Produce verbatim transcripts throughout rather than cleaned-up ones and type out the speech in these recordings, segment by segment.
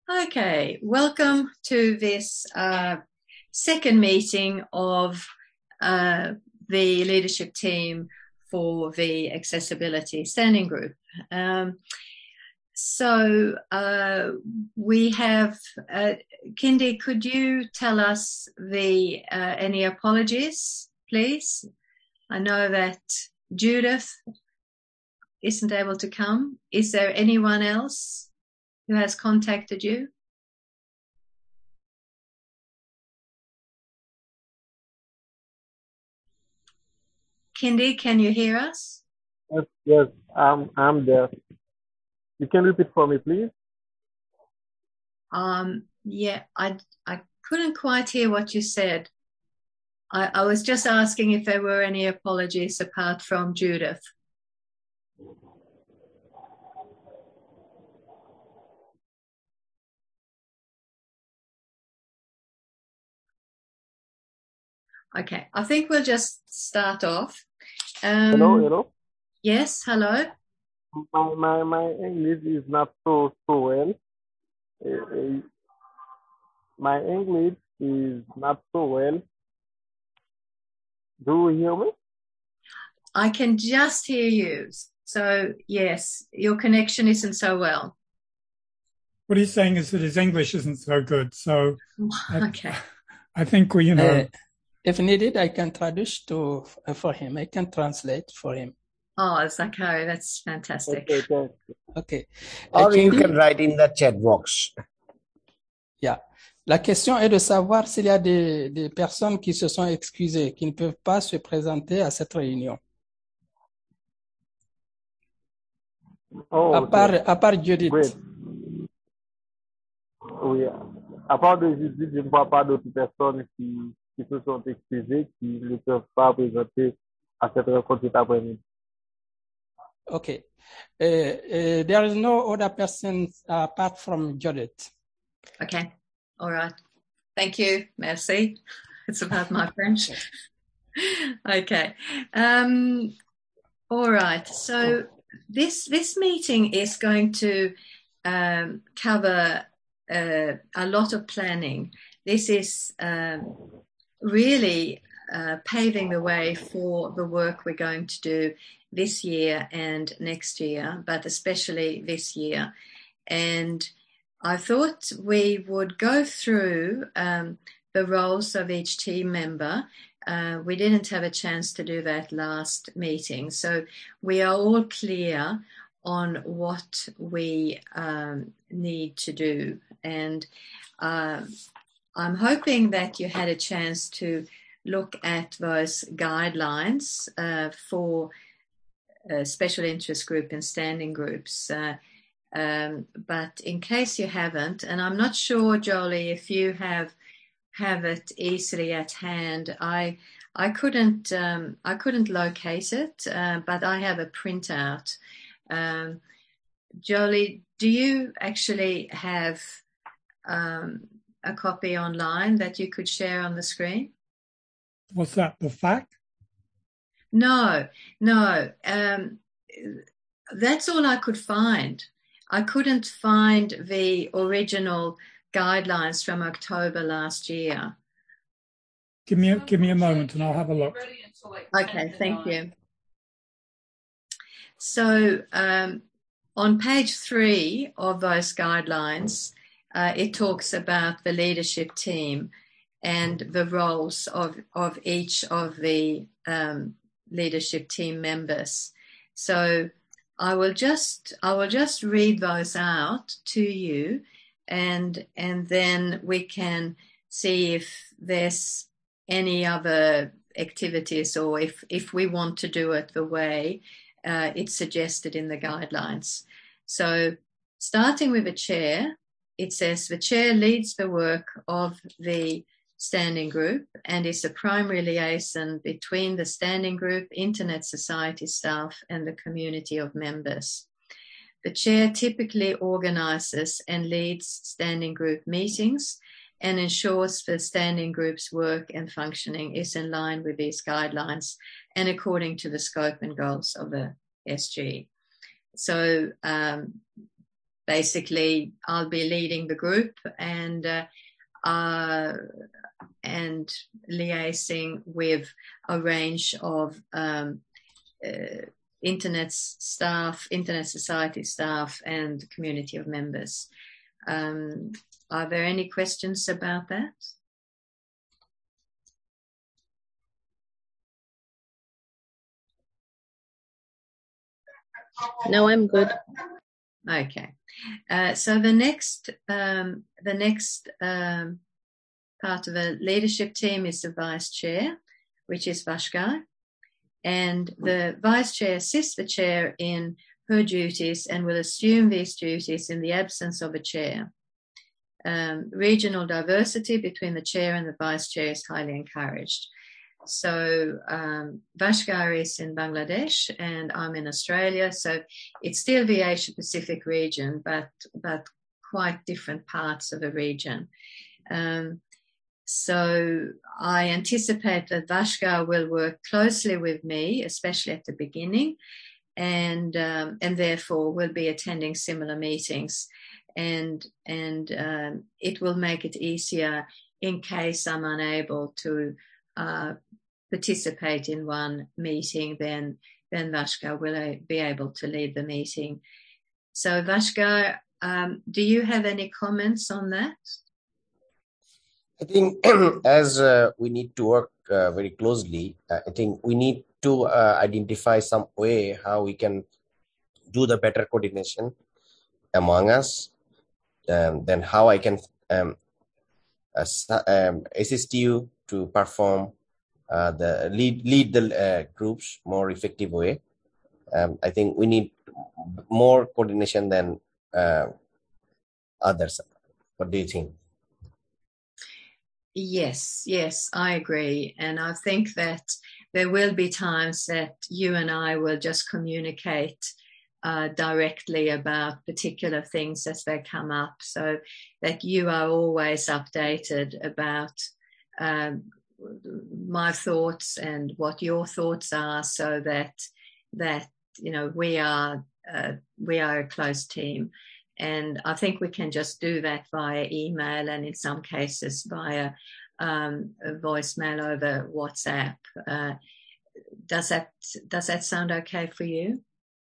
Okay, welcome to this uh, second meeting of uh, the leadership team for the Accessibility Standing Group. Um, so uh, we have, uh, Kindy, could you tell us the uh, any apologies, please? I know that Judith isn't able to come. Is there anyone else who has contacted you? Kindy, can you hear us? Yes, yes, I'm I'm there. You can repeat for me, please. Um, yeah, I I couldn't quite hear what you said. I, I was just asking if there were any apologies apart from Judith. Okay, I think we'll just start off. Um, Hello, hello. Yes, hello. My my my English is not so so well. Uh, uh, my English is not so well. Do you hear me? I can just hear you. So yes, your connection isn't so well. What he's saying is that his English isn't so good. So Okay. I, I think we, you know. Uh, if needed, I can traduce to uh, for him. I can translate for him. Oh, it's okay. That's fantastic. Okay, okay. Okay. Or Uh, you Kindy, can write in the chat box. yeah. La question est de savoir s'il y a des, des personnes qui se sont excusées, qui ne peuvent pas se présenter à cette réunion. Oh, À okay. part, à part Judith. Great. Oui. À part de Judith, je ne vois pas d'autres personnes qui, qui se sont excusées, qui ne peuvent pas présenter à cette rencontre cet après-midi. Okay. Uh, uh, there is no other person apart from Judith. Okay. All right. Thank you. Merci. It's about my French. Okay. Um, all right. So this this meeting is going to um, cover uh, a lot of planning. This is um, really uh, paving the way for the work we're going to do this year and next year, but especially this year. And I thought we would go through um, the roles of each team member. Uh, we didn't have a chance to do that last meeting. So we are all clear on what we um, need to do. And uh, I'm hoping that you had a chance to look at those guidelines uh, for uh, special interest group and standing groups. Uh, um, but in case you haven't, and I'm not sure, Jolie, if you have have it easily at hand, I I couldn't um, I couldn't locate it, uh, but I have a printout. Um, Jolie, do you actually have um, a copy online that you could share on the screen? What's that, the fact? No, no. Um, that's all I could find. I couldn't find the original guidelines from October last year. Give me a, give me a moment and I'll have a look. Okay, thank you. So um, on page three of those guidelines, uh, it talks about the leadership team and the roles of, of each of the um, leadership team members. So I will just I will just read those out to you, and and then we can see if there's any other activities or if if we want to do it the way uh, it's suggested in the guidelines. So starting with the chair, it says the chair leads the work of the standing group and is the primary liaison between the standing group, Internet Society staff, and the community of members. The chair typically organises and leads standing group meetings and ensures the standing group's work and functioning is in line with these guidelines and according to the scope and goals of the S G. So um, basically I'll be leading the group and uh, uh, and liaising with a range of um, uh, internet staff, Internet Society staff, and community of members. Um, are there any questions about that? No, I'm good. Okay. Uh, so the next, um, the next um, part of the leadership team is the vice chair, which is Vashkar. And the vice chair assists the chair in her duties and will assume these duties in the absence of a chair. Um, regional diversity between the chair and the vice chair is highly encouraged. So um, Vashkar is in Bangladesh and I'm in Australia. So it's still the Asia Pacific region, but but quite different parts of the region. Um, so I anticipate that Vashkar will work closely with me, especially at the beginning, and um, and therefore will be attending similar meetings, and and um, it will make it easier in case I'm unable to uh, participate in one meeting, then then Vashkar will be able to lead the meeting. So Vashkar, um, do you have any comments on that? I think as uh, we need to work uh, very closely, uh, I think we need to uh, identify some way how we can do the better coordination among us. Um, then how I can um, uh, um, assist you to perform uh, the lead lead the uh, groups more effective way. Um, I think we need more coordination than uh, others. What do you think? Yes, yes, I agree. And I think that there will be times that you and I will just communicate uh, directly about particular things as they come up, so that you are always updated about um, my thoughts and what your thoughts are, so that that you know we are uh, we are a close team. And I think we can just do that via email and in some cases via um, a voicemail over WhatsApp. Uh, does that does that sound okay for you?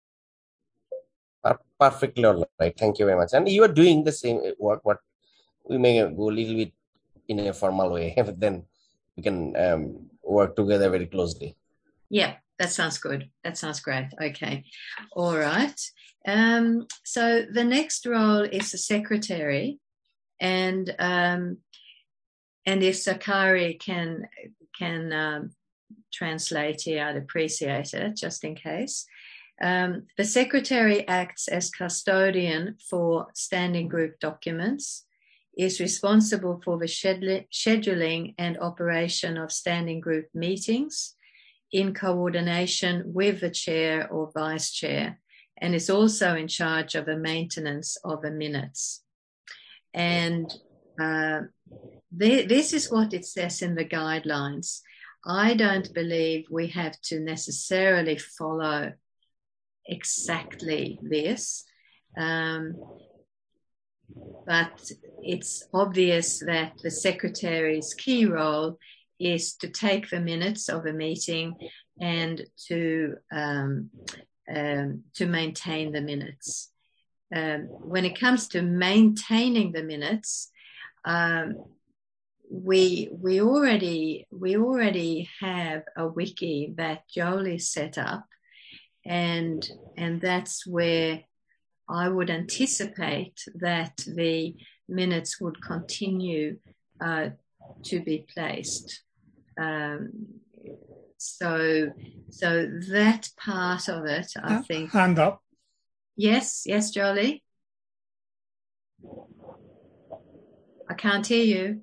Perfectly all right. Thank you very much. And you are doing the same work, but we may go a little bit in a formal way, but then we can um, work together very closely. Yeah, that sounds good. That sounds great. Okay. All right. Um, so the next role is the secretary, and um, and if Sakari can can um, translate here, I'd appreciate it, just in case. Um, the secretary acts as custodian for standing group documents, is responsible for the scheduling and operation of standing group meetings in coordination with the chair or vice chair, and is also in charge of the maintenance of the minutes. And uh, th- this is what it says in the guidelines. I don't believe we have to necessarily follow exactly this, um, but it's obvious that the secretary's key role is to take the minutes of a meeting and to um, um, to maintain the minutes. Um, when it comes to maintaining the minutes, um, we we already we already have a wiki that Jolie set up, and and that's where I would anticipate that the minutes would continue uh, to be placed. Um, so, so that part of it, I uh, think. Hand up. Yes, yes, Jolie. I can't hear you.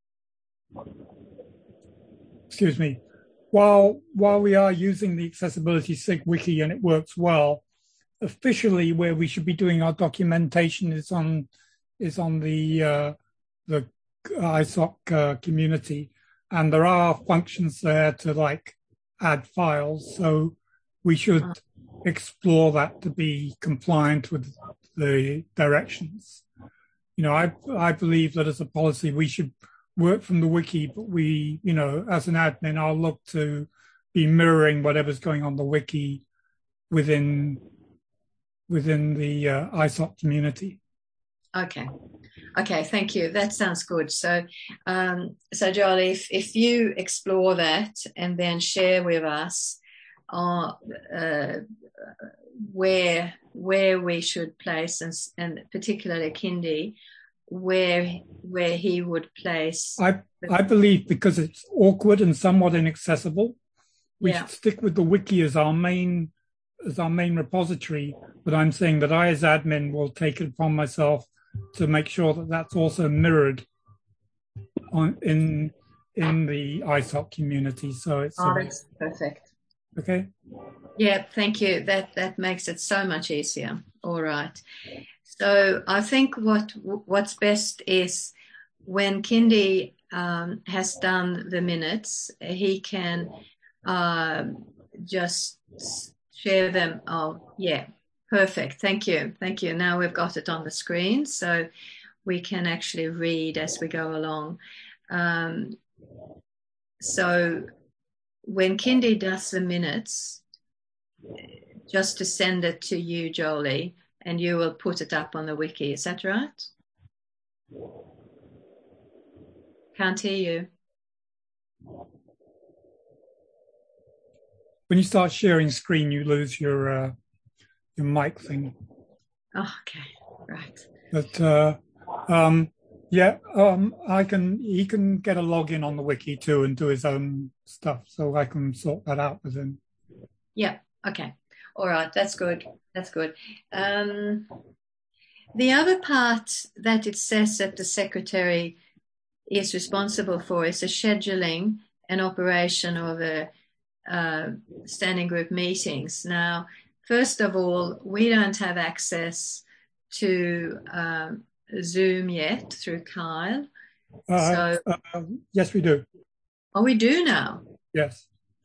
Excuse me. While while we are using the Accessibility SIG wiki and it works well, officially where we should be doing our documentation is on is on the uh, the I S O C uh, community, and there are functions there to like add files. So we should explore that to be compliant with the directions. You know, I I believe that as a policy we should work from the wiki, but we, you know, as an admin, I'll look to be mirroring whatever's going on the wiki within within the uh, I S O C community. Okay. Okay, thank you. That sounds good. So, um, so Jolie, if, if you explore that and then share with us uh, uh, where where we should place, and, and particularly Kindy, where where he would place. I I believe because it's awkward and somewhat inaccessible, we yeah. should stick with the wiki as our main as our main repository. But I'm saying that I, as admin, will take it upon myself to make sure that that's also mirrored on in in the I S O C community. So it's oh, that's perfect. Okay. Yeah, thank you. That that makes it so much easier. All right. So I think what what's best is when Kindy um, has done the minutes, he can uh, just share them. Oh, yeah. Perfect. Thank you. Thank you. Now we've got it on the screen, so we can actually read as we go along. Um, so when Kindy does the minutes, just to send it to you, Jolie, and you will put it up on the wiki. Is that right? Can't hear you. When you start sharing screen, you lose your uh, your mic thing. Oh, okay, right. But uh, um, yeah, um, I can. He can get a login on the wiki too and do his own stuff, so I can sort that out with him. Yeah. Okay. All right. That's good. That's good. Um, the other part that it says that the secretary is responsible for is the scheduling and operation of the uh, standing group meetings. Now, first of all, we don't have access to um, Zoom yet through Kyle. Uh, so, uh, yes, we do. Oh, we do now? Yes.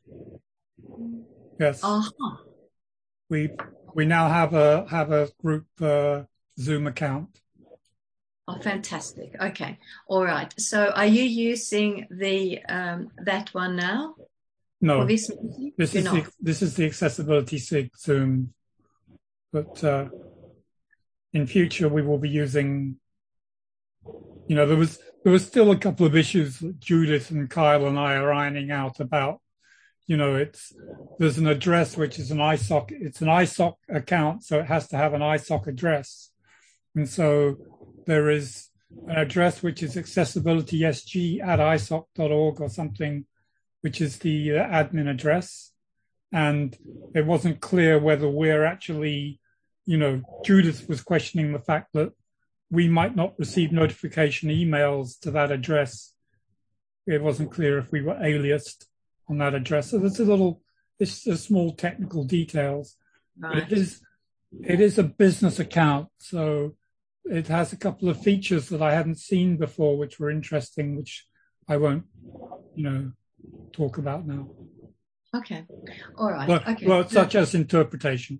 Yes. Uh-huh. We we now have a have a group uh, Zoom account. Oh, fantastic. Okay. All right. So are you using the um, that one now? No. This, this is the, this is the Accessibility SIG Zoom. But uh, in future we will be using, you know, there was there was still a couple of issues that Judith and Kyle and I are ironing out about. You know, it's there's an address which is an I S O C. It's an I S O C account, so it has to have an I S O C address. And so there is an address which is accessibilitysg at I S O C dot org or something, which is the uh, admin address. And it wasn't clear whether we're actually, you know, Judith was questioning the fact that we might not receive notification emails to that address. It wasn't clear if we were aliased on that address. So there's a little, it's a small technical details, right. But it is, it is a business account. So it has a couple of features that I hadn't seen before, which were interesting, which I won't, you know, talk about now. Okay. All right. Well, okay. well such as interpretation.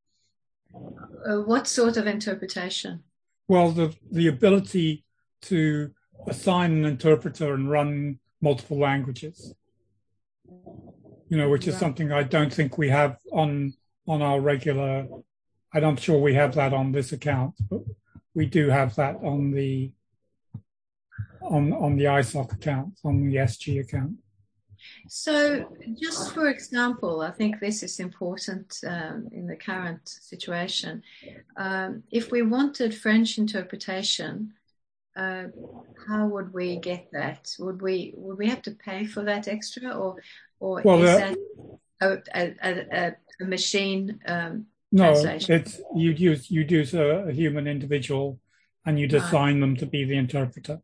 Uh, what sort of interpretation? Well, the, the ability to assign an interpreter and run multiple languages. You know, which is something I don't think we have on on our regular. I'm not sure we have that on this account, but we do have that on the on on the I S O C account, on the S G account. So, just for example, I think this is important um, in the current situation. Um, if we wanted French interpretation, uh, how would we get that? Would we would we have to pay for that extra, or or well, is uh, that a, a, a, a machine um, no, translation? it's you'd use you'd use a, a human individual, and you'd assign right. them to be the interpreter.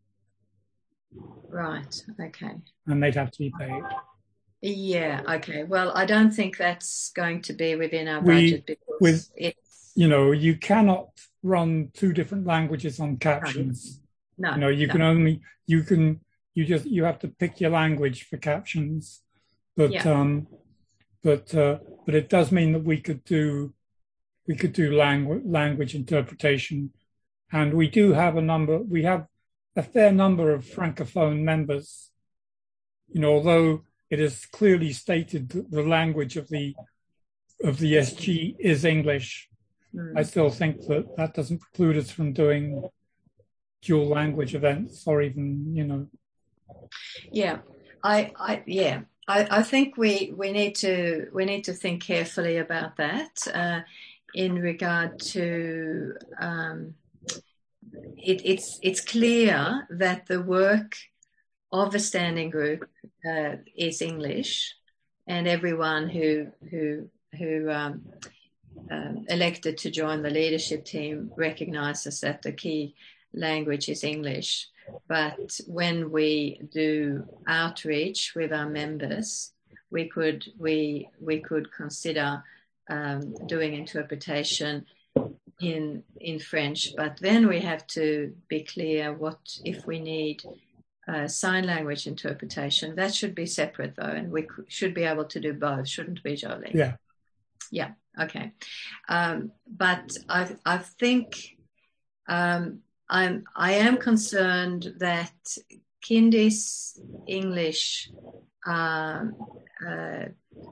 Right. Okay. And they'd have to be paid. Yeah. Okay. Well, I don't think that's going to be within our we, budget because with, it's, you know, you cannot run two different languages on captions. No. You know, you no. can only you can you just you have to pick your language for captions, but yeah. um, but uh, but it does mean that we could do we could do langu- language interpretation. And we do have a number, we have a fair number of Francophone members. You know, although it is clearly stated that the language of the of the S G is English, mm. I still think that that doesn't preclude us from doing dual language events or even, you know. Yeah, I, I yeah, I, I think we, we need to we need to think carefully about that uh, in regard to um, it, it's it's clear that the work of a standing group uh, is English, and everyone who who who um, um, elected to join the leadership team recognizes that the key language is English. But when we do outreach with our members, we could we we could consider um, doing interpretation in in French. But then we have to be clear what if we need uh, sign language interpretation. That should be separate though, and we should be able to do both, shouldn't we, Jolie? Yeah. Yeah. Okay. Um, but I I think. Um, I'm, I am concerned that Kindi's English um, uh,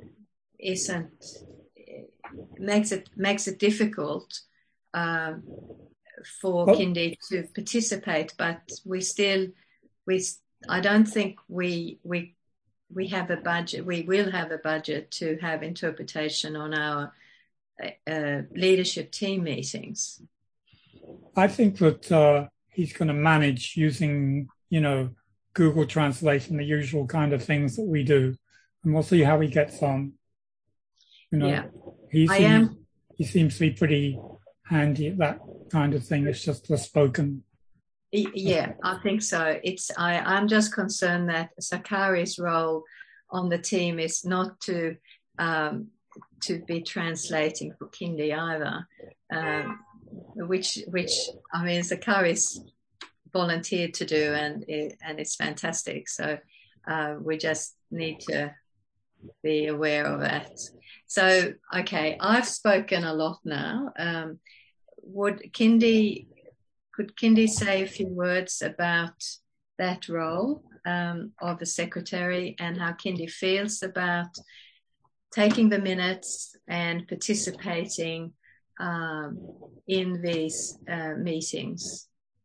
isn't makes it makes it difficult uh, for oh. Kindi to participate. But we still we I don't think we we we have a budget. We will have a budget to have interpretation on our uh, leadership team meetings. I think that uh, he's going to manage using, you know, Google Translate and the usual kind of things that we do, and we'll see how he gets on. You know, yeah. he I seems, am. He seems to be pretty handy at that kind of thing. It's just the spoken. Yeah, I think so. It's I. I'm just concerned that Zakari's role on the team is not to um, to be translating for Kindi either. Um, which which I mean Zakari's volunteered to do, and it, and it's fantastic, so uh, we just need to be aware of that. So okay, I've spoken a lot now. Um, would Kindi could Kindi say a few words about that role um, of the secretary and how Kindi feels about taking the minutes and participating Um, in these uh, meetings?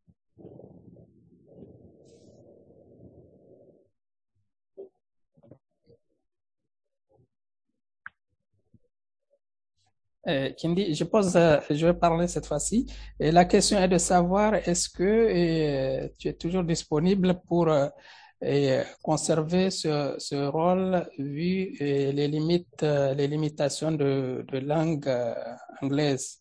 Euh, Kindi, je pose, euh, je vais parler cette fois-ci. Et la question est de savoir est-ce que euh, tu es toujours disponible pour euh, et conserver ce, ce rôle vu euh, les limites, euh, les limitations de, de langue euh, anglaise.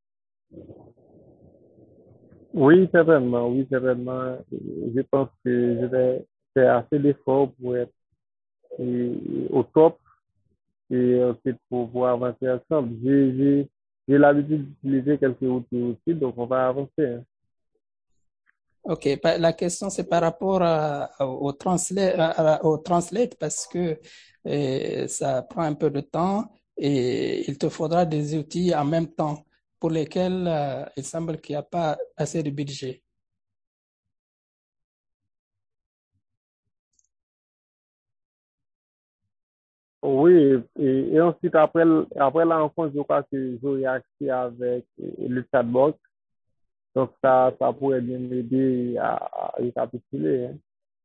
Oui, certainement, oui, certainement. Je pense que je vais faire assez d'efforts pour être et, au top et ensuite pour pouvoir avancer ensemble. J'ai, j'ai, j'ai l'habitude d'utiliser quelques outils aussi, donc on va avancer. Hein. Ok, la question c'est par rapport à, au, translate, à, au translate parce que euh, ça prend un peu de temps et il te faudra des outils en même temps pour lesquels euh, il semble qu'il n'y a pas assez de budget. Oui, et, et ensuite après, après la rencontre, je crois que j'aurai accès avec le chatbot. Donc, ça, ça pourrait bien m'aider à, à récapituler. Hein.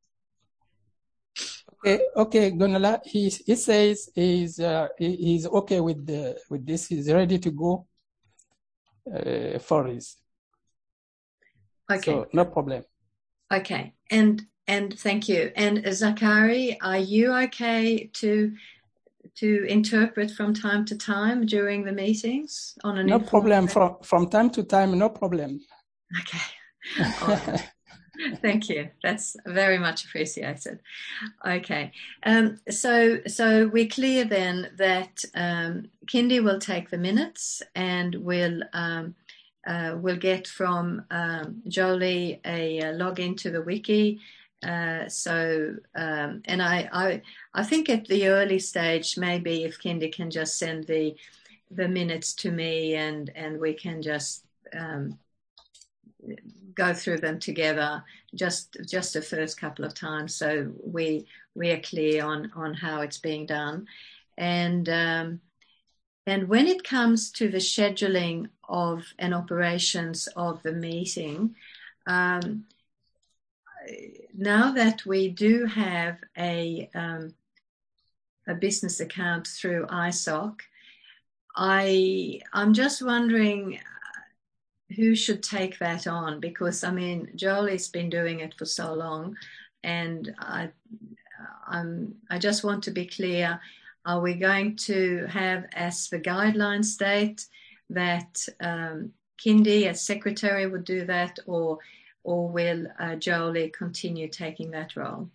Okay, okay, Gunala, he, he says he's, uh, he, he's okay with, the, with this. He's ready to go uh, for this. Okay. So, no problem. Okay, and and thank you. And Zakari, are you okay to to interpret from time to time during the meetings on an no problem from from time to time, no problem. Okay. Oh, thank you. That's very much appreciated. Okay. Um, so so we're clear then that um, Kindi will take the minutes and will um, uh, will get from um, Jolie a, a login to the wiki. Uh, so um, and I, I I think at the early stage maybe if Kindi can just send the the minutes to me, and, and we can just um, go through them together just just the first couple of times, so we we are clear on on how it's being done. And um, and when it comes to the scheduling of and operations of the meeting, um, now that we do have a um, a business account through I S O C, I I'm just wondering who should take that on, because I mean Jolie's been doing it for so long, and I I'm I just want to be clear: are we going to have, as the guidelines state, that um, Kindy as secretary would do that, or or will uh, Jolie continue taking that role?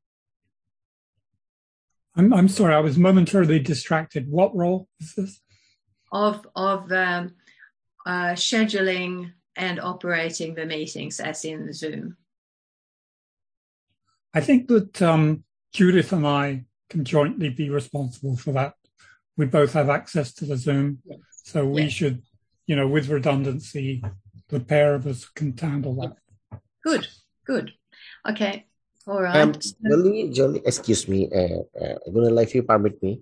I'm I'm sorry, I was momentarily distracted. What role is this? Of of um, uh, scheduling and operating the meetings, as in Zoom. I think that um, Judith and I can jointly be responsible for that. We both have access to the Zoom, yes. so we yes. should, you know, with redundancy, the pair of us can handle that. Good, good. Okay, all right. Um, Jolie, Jolie, excuse me, uh, uh, Gunilla, if you permit me.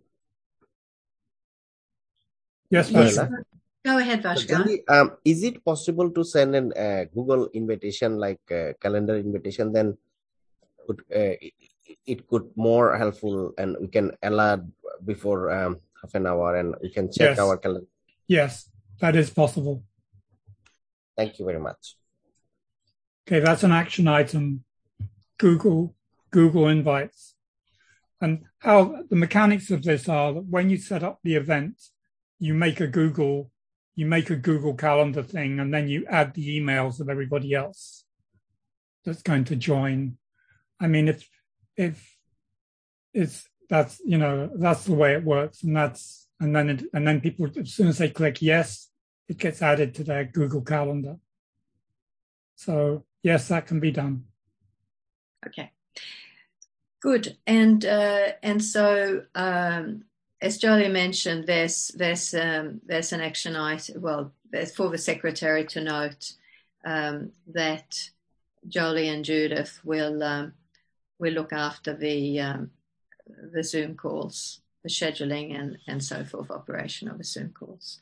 Yes, Vashka. Go ahead, Vashka. Jolie, um, is it possible to send an uh, Google invitation, like uh, calendar invitation? Then could, uh, it, it could more helpful, and we can alert before um, half an hour, and we can check yes. our calendar. Yes, that is possible. Thank you very much. Okay, that's an action item. Google, Google Invites. And how the mechanics of this are that when you set up the event, you make a Google, you make a Google Calendar thing, and then you add the emails of everybody else that's going to join. I mean, if if it's that's you know that's the way it works, and that's and then it, and then people, as soon as they click yes, it gets added to their Google Calendar. So yes, that can be done. Okay, good. And uh, and so um, as Jolie mentioned, there's there's um, there's an action item. Well, there's for the secretary to note um, that Jolie and Judith will um, will look after the um, the Zoom calls, the scheduling and and so forth, operation of the Zoom calls.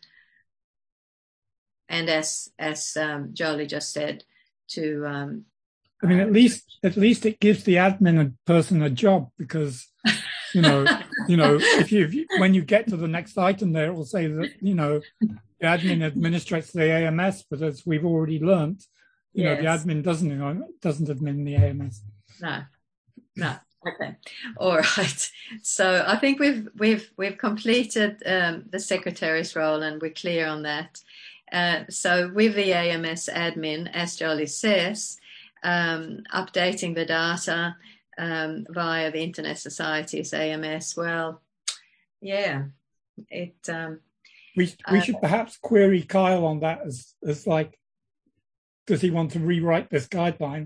And as as um, Jolie just said, to um, I mean, at least at least it gives the admin person a job, because you know you know if you, if you when you get to the next item there, it will say that you know the admin administrates the A M S, but as we've already learned, you yes. know the admin doesn't you know, doesn't admin the A M S. No, no. Okay, all right. So I think we've we've we've completed um, the secretary's role, and we're clear on that. Uh, so with the A M S admin, as Jolie says, um, updating the data um, via the Internet Society's A M S. Well, yeah, it. Um, we we uh, should perhaps query Kyle on that as as like, does he want to rewrite this guideline?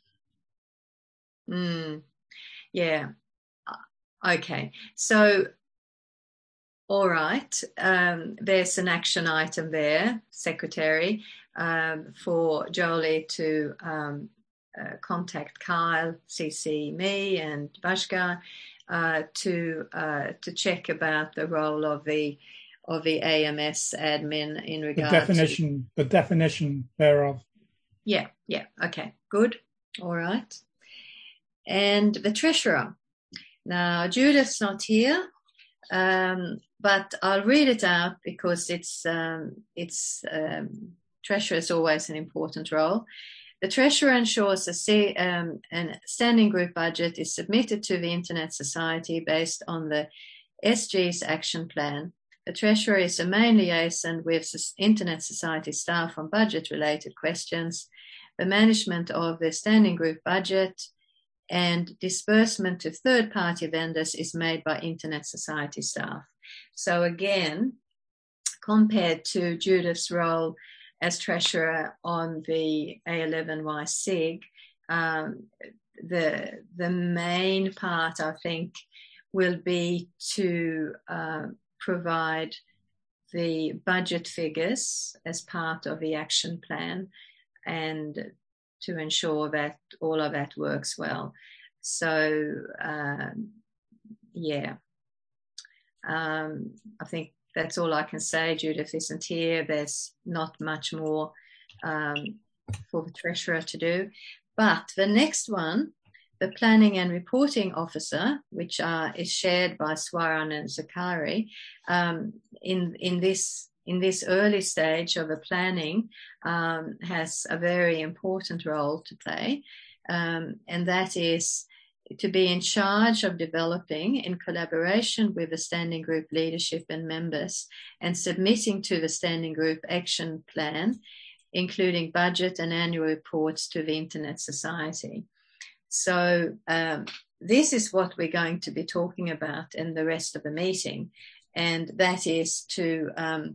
Mm, yeah. Okay. So. All right, um, there's an action item there, Secretary, um, for Jolie to um, uh, contact Kyle, C C me and Vashka uh, to uh, to check about the role of the of the A M S admin in regard the definition, to... the definition thereof. Yeah, yeah, okay, good, all right. And the treasurer. Now, Judith's not here. Um, but I'll read it out because it's um, it's um, treasurer is always an important role. The treasurer ensures a C, um, an standing group budget is submitted to the Internet Society based on the S G's action plan. The treasurer is the main liaison with the Internet Society staff on budget-related questions. The management of the standing group budget and disbursement to third-party vendors is made by Internet Society staff. So again, compared to Judith's role as treasurer on the A eleven Y S I G, um, the the main part, I think, will be to uh, provide the budget figures as part of the action plan and to ensure that all of that works well. So, um, yeah, um, I think that's all I can say. Judith isn't here. There's not much more um, for the treasurer to do. But the next one, the planning and reporting officer, which uh, is shared by Swaran and Zakari, um, in in this in this early stage of the planning, um, has a very important role to play, um, and that is to be in charge of developing, in collaboration with the standing group leadership and members, and submitting to the standing group action plan, including budget and annual reports to the Internet Society. So um, this is what we're going to be talking about in the rest of the meeting, and that is to um,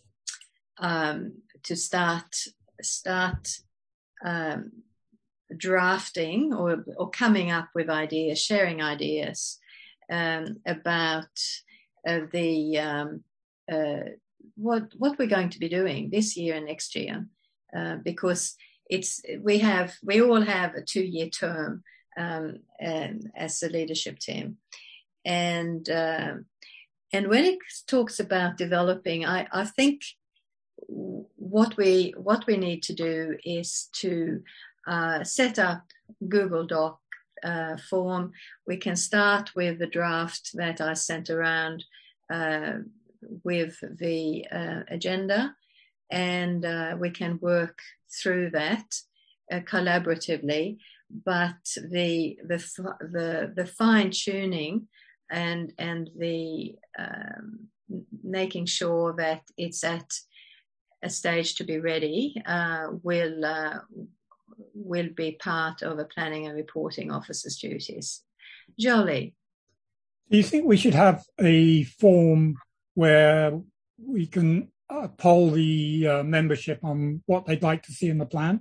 um, to start start um, drafting or or coming up with ideas, sharing ideas um, about uh, the um, uh, what what we're going to be doing this year and next year, uh, because it's we have we all have a two-year term um, and, as a leadership team, and uh, and when it talks about developing, I, I think what we what we need to do is to uh, set up Google Doc uh, form. We can start with the draft that I sent around uh, with the uh, agenda, and uh, we can work through that uh, collaboratively. But the the the, the fine tuning and and the um, making sure that it's at a stage to be ready uh, will uh, will be part of a planning and reporting officer's duties. Jolie, do you think we should have a form where we can uh, poll the uh, membership on what they'd like to see in the plan?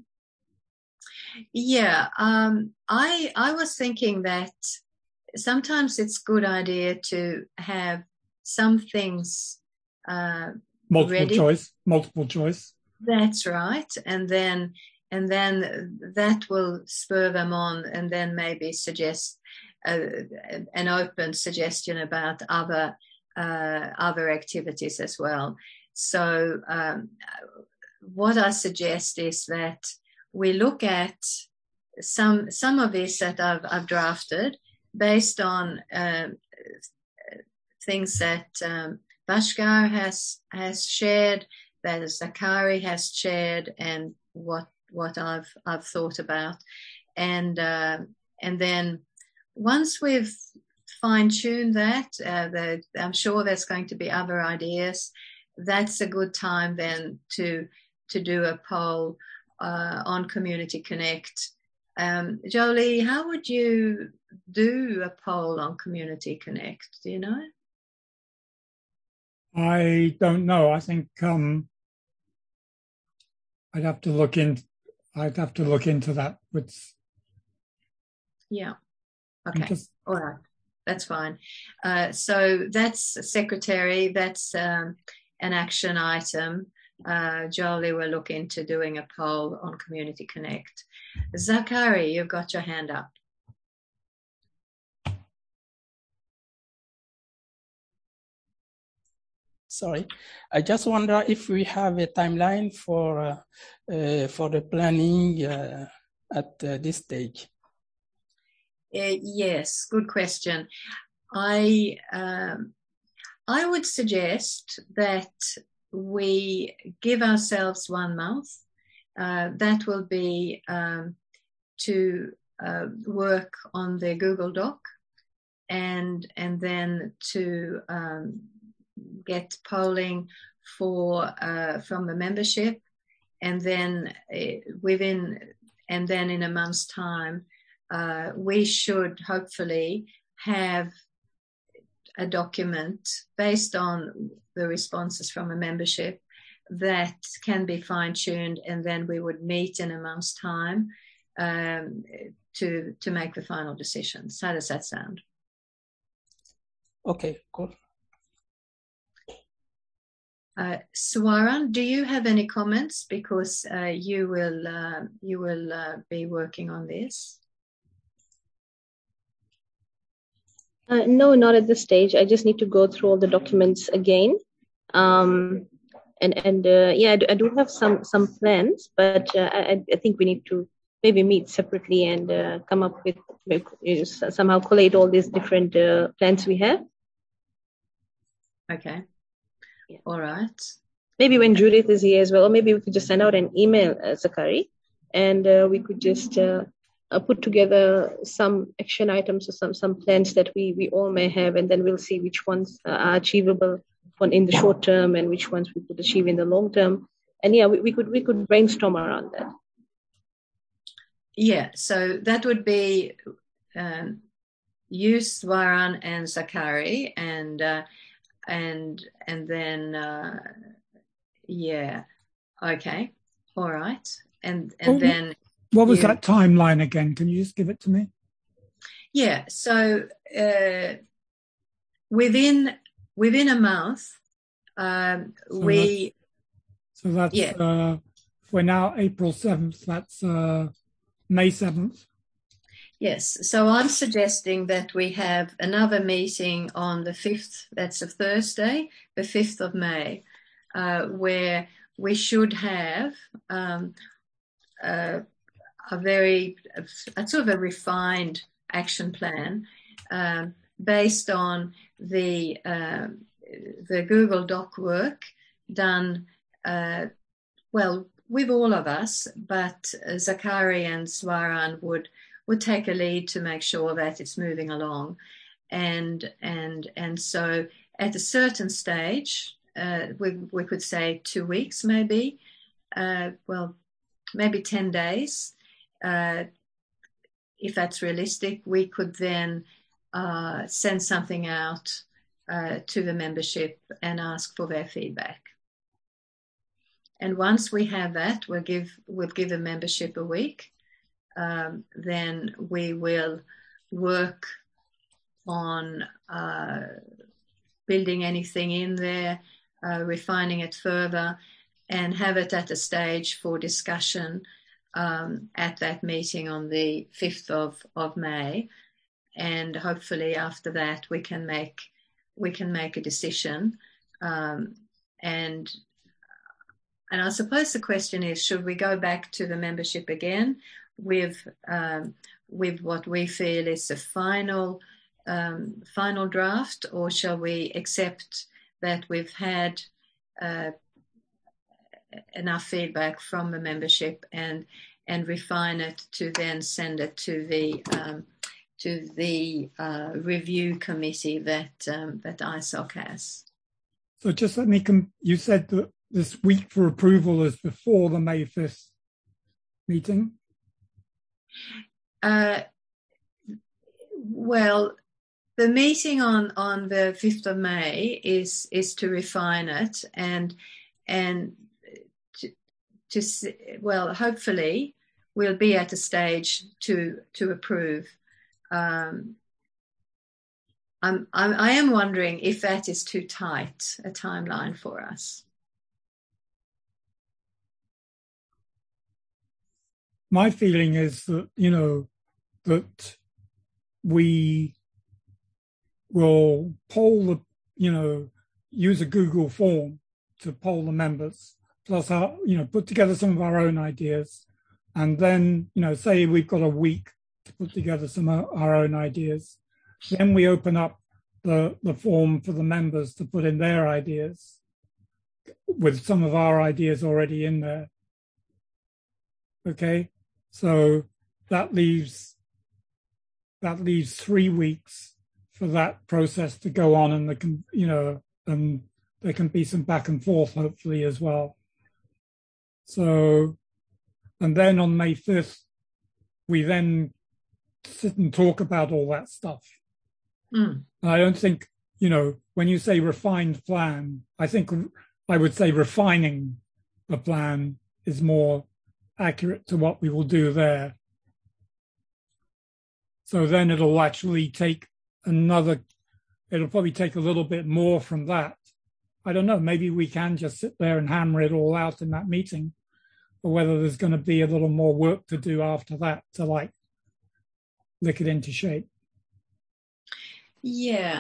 Yeah, um, I I was thinking that sometimes it's a good idea to have some things uh, multiple ready. choice, multiple choice. That's right, and then and then that will spur them on, and then maybe suggest uh, an open suggestion about other uh, other activities as well. So um, what I suggest is that we look at some some of this that I've, I've drafted based on uh, things that um, Bhaskar has has shared, that Zakari has shared, and what what I've I've thought about, and uh, and then once we've fine-tuned that, uh, the, I'm sure there's going to be other ideas. That's a good time then to to do a poll uh, on Community Connect. Um, Jolie, how would you do a poll on Community Connect? Do you know? I don't know. I think um, I'd have to look in. I'd have to look into that. With yeah. Okay. Just, all right. That's fine. Uh, so that's secretary. That's um, an action item. Uh, Jolie will look into doing a poll on Community Connect. Zakari, you've got your hand up. Sorry, I just wonder if we have a timeline for uh, uh, for the planning uh, at uh, this stage. Uh, yes, good question. I um, I would suggest that we give ourselves one month. Uh, that will be um, to uh, work on the Google Doc, and and then to um, get polling for uh, from the membership, and then uh, within and then in a month's time, uh, we should hopefully have a document based on the responses from a membership that can be fine-tuned, and then we would meet in a month's time um, to to make the final decisions. How does that sound? Okay, cool. Uh, Swaran, do you have any comments? Because uh, you will uh, you will uh, be working on this. Uh, no, not at this stage. I just need to go through all the documents again. Um, and and uh, yeah, I do, I do have some some plans, but uh, I, I think we need to maybe meet separately and uh, come up with uh, somehow collate all these different uh, plans we have. Okay. Yeah. All right. Maybe when Judith is here as well, or maybe we could just send out an email, uh, Zakari, and uh, we could just uh, uh, put together some action items or some some plans that we we all may have, and then we'll see which ones uh, are achievable on in the short term and which ones we could achieve in the long term. And yeah, we, we could we could brainstorm around that. Yeah. So that would be um, you, Swaran, and Zakari, and uh, and and then uh, yeah. Okay. All right. And and oh, then what was you, that timeline again? Can you just give it to me? Yeah. So uh, within within a month, um, so we. That's, so that's yeah. uh, we're now April seventh. That's uh, May seventh. Yes. So I'm suggesting that we have another meeting on the fifth. That's a Thursday, the fifth of May, uh, where we should have um, uh, a very a sort of a refined action plan um, based on the uh, the Google Doc work done uh, well with all of us, but Zakari and Swaran would would take a lead to make sure that it's moving along, and and and so at a certain stage, uh, we we could say two weeks maybe, uh, well maybe ten days. Uh, if that's realistic, we could then uh, send something out uh, to the membership and ask for their feedback. And once we have that, we'll give we'll give the membership a week. Um, then we will work on uh, building anything in there, uh, refining it further, and have it at a stage for discussion um, at that meeting on the fifth of, of May. And hopefully after that we can make we can make a decision. Um, and and I suppose the question is, should we go back to the membership again with um, with what we feel is the final um, final draft, or shall we accept that we've had uh, enough feedback from the membership and and refine it to then send it to the um, to the uh, review committee that um, that I S O C has? So just let me. Com- you said that this week for approval is before the May fifth meeting. Uh, well, the meeting on, on the fifth of May is is to refine it and and to, to well, hopefully we'll be at a stage to to approve. Um, I'm, I'm I am wondering if that is too tight a timeline for us. My feeling is that, you know, that we will poll the, you know, use a Google form to poll the members, plus our, you know, put together some of our own ideas. And then, you know, say we've got a week to put together some of our own ideas. Then we open up the, the form for the members to put in their ideas with some of our ideas already in there. Okay, so that leaves that leaves three weeks for that process to go on, and the can you know, and there can be some back and forth hopefully as well. So, and then on May fifth, we then sit and talk about all that stuff. Mm. And I don't think, you know, when you say refined plan, I think I would say refining the plan is more accurate to what we will do there. So then it'll actually take another, it'll probably take a little bit more from that, I don't know, maybe we can just sit there and hammer it all out in that meeting, or whether there's going to be a little more work to do after that to like lick it into shape. Yeah.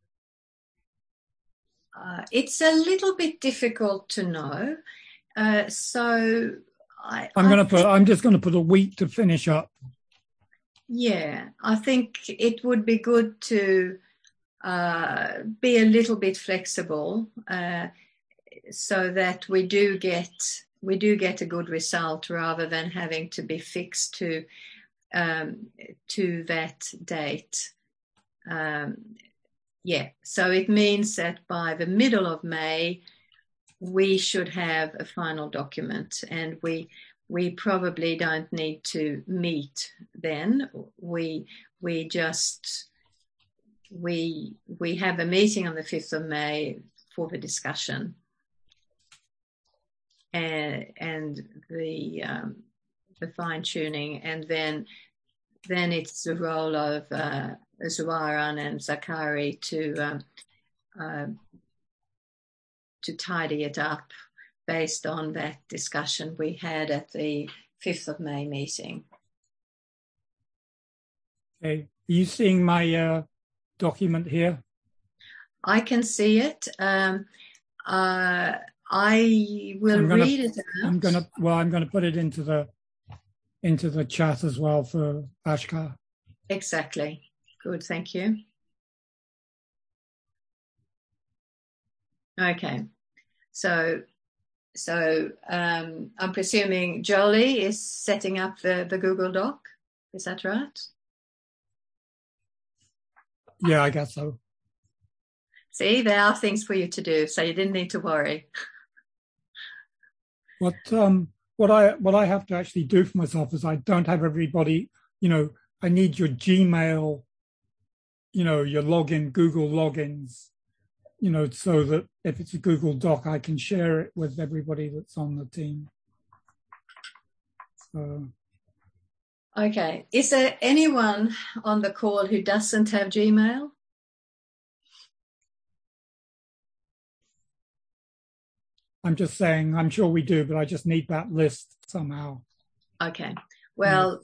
Uh, it's a little bit difficult to know. Uh, so I, I'm I going to put, think, I'm just going to put a week to finish up. Yeah, I think it would be good to uh, be a little bit flexible uh, so that we do get we do get a good result rather than having to be fixed to um, to that date. Um, yeah, so it means that by the middle of May we should have a final document, and we. We probably don't need to meet then. We we just we we have a meeting on the fifth of May for the discussion, and and the um, the fine tuning, and then then it's the role of uh, Zoran and Zakari to um, uh, to tidy it up, based on that discussion we had at the fifth of May meeting. Okay. Are you seeing my uh, document here? I can see it. Um, uh, I will gonna, read it out. I'm going to, well, I'm going to put it into the, into the chat as well for Ashkar. Exactly. Good. Thank you. Okay. So, So um, I'm presuming Jolie is setting up the, the Google Doc. Is that right? Yeah, I guess so. See, there are things for you to do, so you didn't need to worry. What um what I what I have to actually do for myself is I don't have everybody, you know, I need your Gmail, you know, your login, Google logins, you know, so that if it's a Google Doc, I can share it with everybody that's on the team. So. Okay. Is there anyone on the call who doesn't have Gmail? I'm just saying, I'm sure we do, but I just need that list somehow. Okay. Well,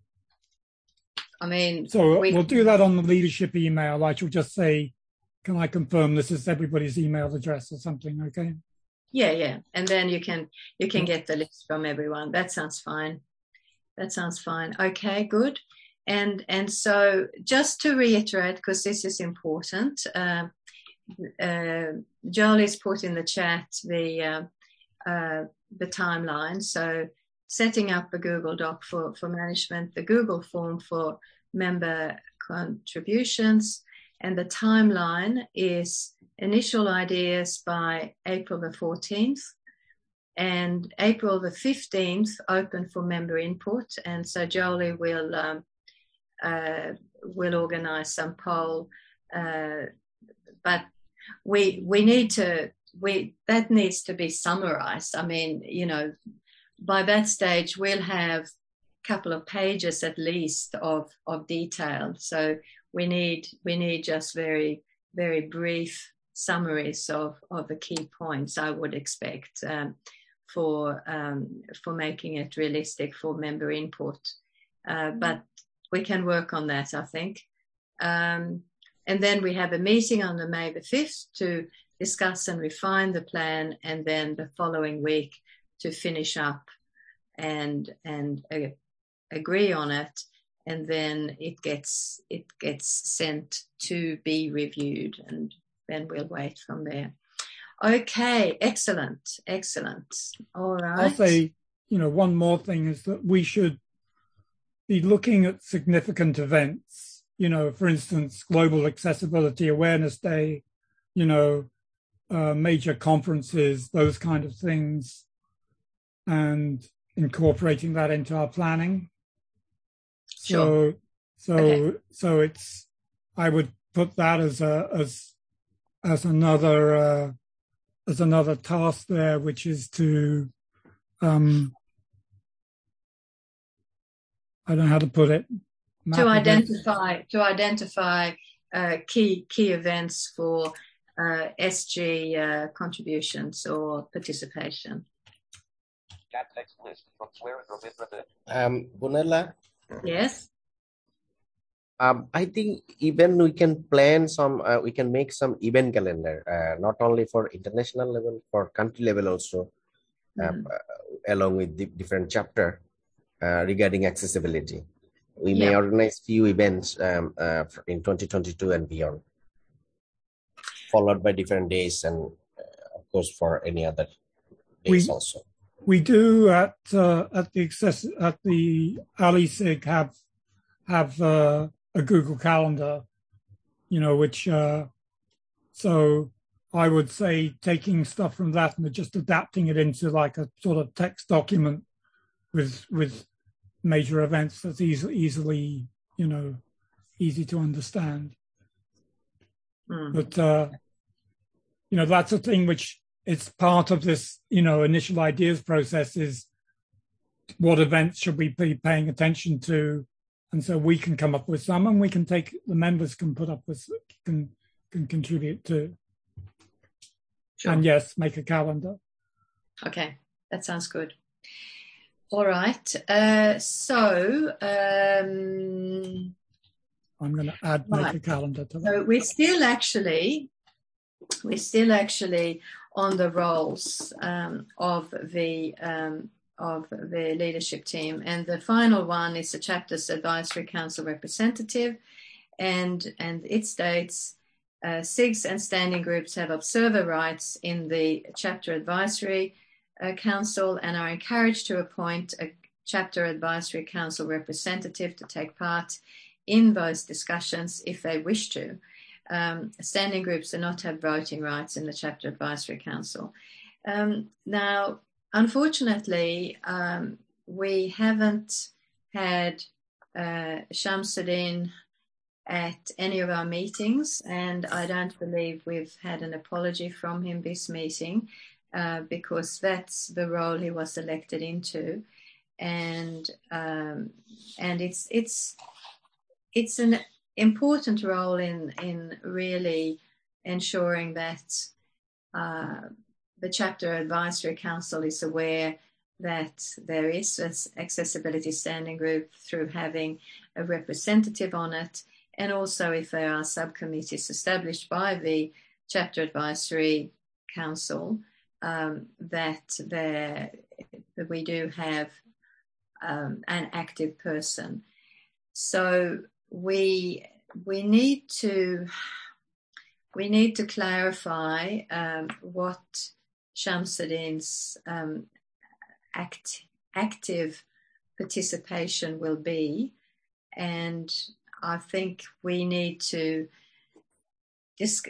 I mean... So we... we'll do that on the leadership email. I shall just say, can I confirm this is everybody's email address or something, okay? Yeah, yeah. And then you can you can get the list from everyone. That sounds fine. That sounds fine. Okay, good. And and so just to reiterate, because this is important, uh, uh, Jolie's put in the chat the uh, uh, the timeline. So setting up a Google Doc for, for management, the Google form for member contributions, and the timeline is initial ideas by April the fourteenth, and April the fifteenth open for member input. And so Jolie will um, uh, will organise some poll, uh, but we we need to we that needs to be summarised. I mean, you know, by that stage we'll have a couple of pages at least of of detail. So we need we need just very very brief summaries of of the key points, I would expect, um, for um, for making it realistic for member input. Uh, but we can work on that, I think. Um, and then we have a meeting on the May the fifth to discuss and refine the plan, and then the following week to finish up and and uh, agree on it. And then it gets it gets sent to be reviewed, and then we'll wait from there. Okay, excellent, excellent. All right. I'll say, you know, one more thing is that we should be looking at significant events, you know, for instance, Global Accessibility Awareness Day, you know, uh, major conferences, those kind of things, and incorporating that into our planning. Sure. So, so, okay. so it's, I would put that as a, as, as another, uh, as another task there, which is to, um, I don't know how to put it. To identify, to identify, uh, key, key events for, uh, S G uh, contributions or participation. Um, Gunilla? Yes. Um, I think even we can plan some, uh, we can make some event calendar, uh, not only for international level, for country level also, uh, mm. uh, along with the different chapter uh, regarding accessibility. We yeah. may organize few events um, uh, in twenty twenty-two and beyond, followed by different days and uh, of course for any other days we, also. We do at uh, at the access at the AliSig have have uh, a Google Calendar, you know, which uh, so I would say taking stuff from that and just adapting it into like a sort of text document with with major events that's easy, easily, you know, easy to understand. Mm. But uh, you know, that's a thing which it's part of this, you know, initial ideas process is what events should we be paying attention to. And so we can come up with some, and we can take, the members can put up with, can, can contribute to. Sure. And yes, make a calendar. Okay, that sounds good. All right. Uh, so um, I'm going to add make right. a calendar to that. So we're still actually, we're still actually on the roles um, of the um, of the leadership team, and the final one is the chapter's advisory council representative, and and it states uh, S I Gs and standing groups have observer rights in the chapter advisory uh, council and are encouraged to appoint a chapter advisory council representative to take part in those discussions if they wish to. Um, standing groups do not have voting rights in the chapter advisory council. Um, now, unfortunately, um, we haven't had uh, Shamsuddin at any of our meetings, and I don't believe we've had an apology from him this meeting uh, because that's the role he was elected into, and um, and it's it's it's an important role in in really ensuring that uh, the chapter advisory council is aware that there is an accessibility standing group through having a representative on it, and also if there are subcommittees established by the chapter advisory council, um, that there that we do have um, an active person. So we we need to we need to clarify um, what Shamsuddin's um, act, active participation will be, and I think we need to disc-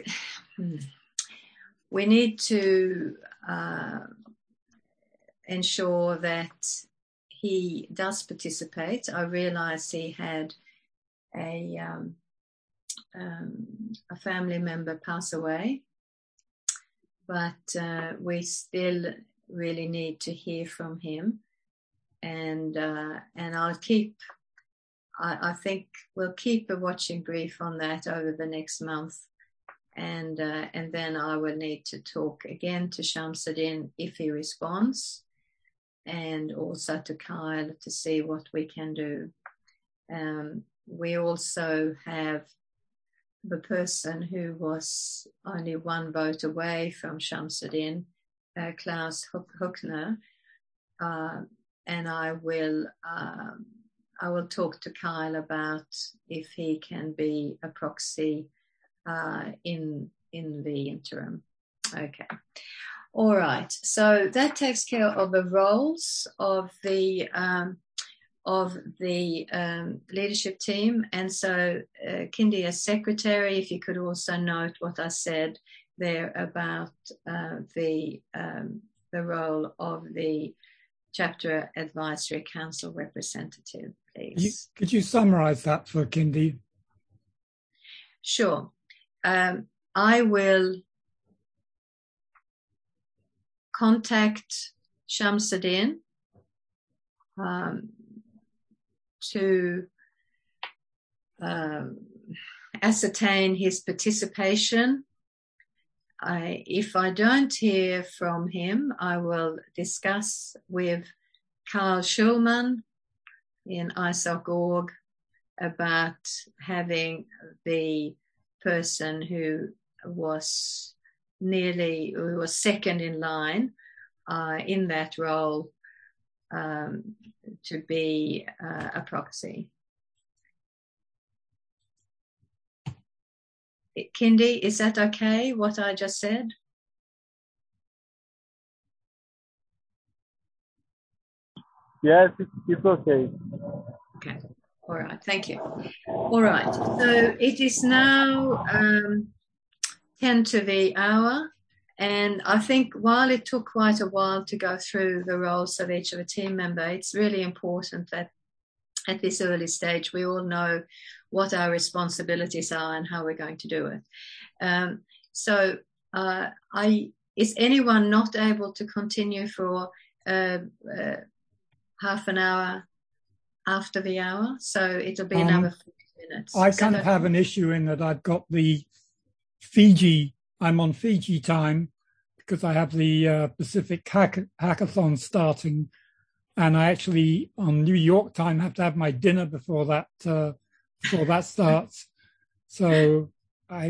we need to uh, ensure that he does participate. I realized he had a um, um, a family member pass away, but uh, we still really need to hear from him, and uh, and I'll keep. I, I think we'll keep a watching brief on that over the next month, and uh, and then I will need to talk again to Shamsuddin if he responds, and also to Kyle to see what we can do. Um, we also have the person who was only one vote away from Shamsuddin, uh, Klaus Huckner, uh, and I will um, I will talk to Kyle about if he can be a proxy uh, in in the interim. Okay, all right. So that takes care of the roles of the um, of the um, leadership team, and so uh, Kindy as secretary, if you could also note what I said there about uh, the um, the role of the chapter advisory council representative, please. You, could you summarize that for Kindy? Sure. Um, I will contact Shamsuddin um, to um, ascertain his participation I, if I don't hear from him, I will discuss with Carl Schulman in I S O C dot org about having the person who was nearly, who was second in line uh, in that role um, to be uh, a proxy. Kindy, is that okay, what I just said? Yes, it's okay. Okay, all right, thank you. All right, so it is now um, ten to the hour, and I think while it took quite a while to go through the roles of each of a team member, it's really important that at this early stage we all know what our responsibilities are and how we're going to do it. Um, so uh, I, is anyone not able to continue for uh, uh, half an hour after the hour? So it'll be um, another forty minutes. I kind of okay? have an issue in that I've got the Fiji, I'm on Fiji time because I have the uh, Pacific hack- Hackathon starting, and I actually on New York time have to have my dinner before that uh, before that starts. So I,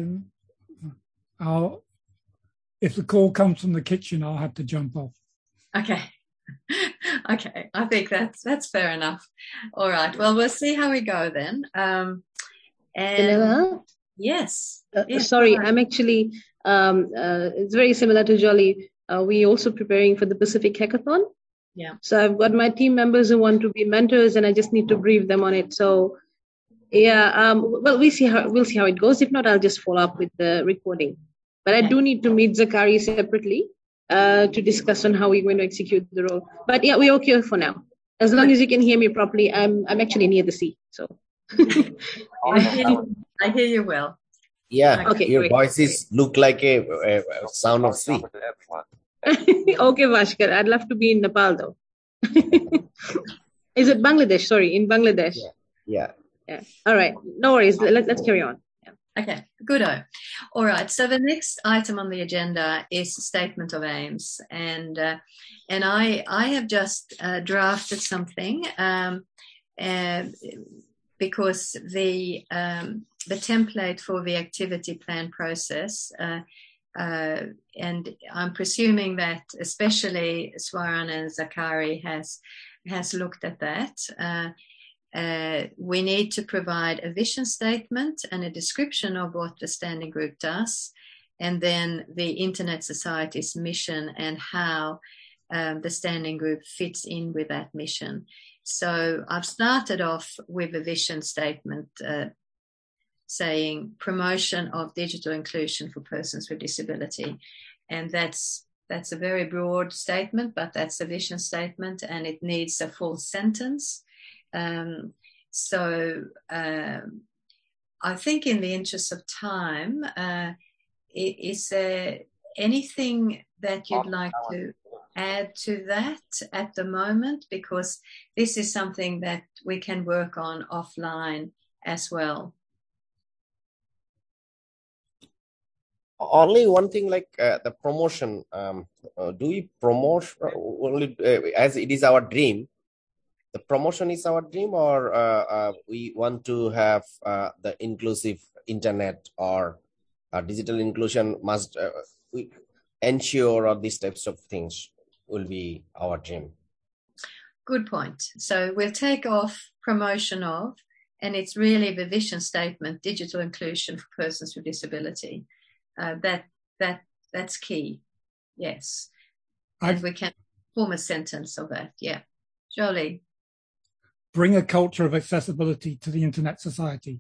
I'll, if the call comes from the kitchen, I'll have to jump off. Okay. Okay. I think that's, that's fair enough. All right. Well, we'll see how we go then. Um, and Vanilla? Yes. Uh, yes. Sorry, I'm actually, um, uh, it's very similar to Jolly. Uh, we're also preparing for the Pacific Hackathon. Yeah. So I've got my team members who want to be mentors, and I just need to brief them on it. So, yeah, um, well, we see how we'll see how it goes. If not, I'll just follow up with the recording. But I do need to meet Zakari separately uh, to discuss on how we're going to execute the role. But yeah, we're okay for now. As long as you can hear me properly, I'm I'm actually near the sea, so. I, hear you, I hear you well. Yeah, okay, your great. voices look like a, a, a sound of sea. Okay, Bhaskar, I'd love to be in Nepal though. Is it Bangladesh? Sorry, in Bangladesh. Yeah. Yeah. Yeah. All right. No worries. Let, let's carry on. Yeah. Okay. Good-o. All right. So the next item on the agenda is statement of aims, and uh, and I I have just uh, drafted something um, uh, because the um, the template for the activity plan process. Uh, Uh, and I'm presuming that especially Swaran and Zakari has has looked at that. Uh, uh, we need to provide a vision statement and a description of what the standing group does, and then the Internet Society's mission and how um, the standing group fits in with that mission. So I've started off with a vision statement uh, saying promotion of digital inclusion for persons with disability. And that's that's a very broad statement, but that's a vision statement and it needs a full sentence. Um, so um, I think in the interest of time, uh, is there anything that you'd like to add to that at the moment? Because this is something that we can work on offline as well. Only one thing, like uh, the promotion. Um, uh, do we promote uh, only uh, as it is our dream? The promotion is our dream, or uh, uh, we want to have uh, the inclusive internet or uh, digital inclusion must uh, we ensure, or these types of things will be our dream. Good point. So we'll take off promotion of, and it's really the vision statement, digital inclusion for persons with disability. Uh, that that that's key. Yes, and we can form a sentence of that. Yeah, Jolie. Bring a culture of accessibility to the Internet Society.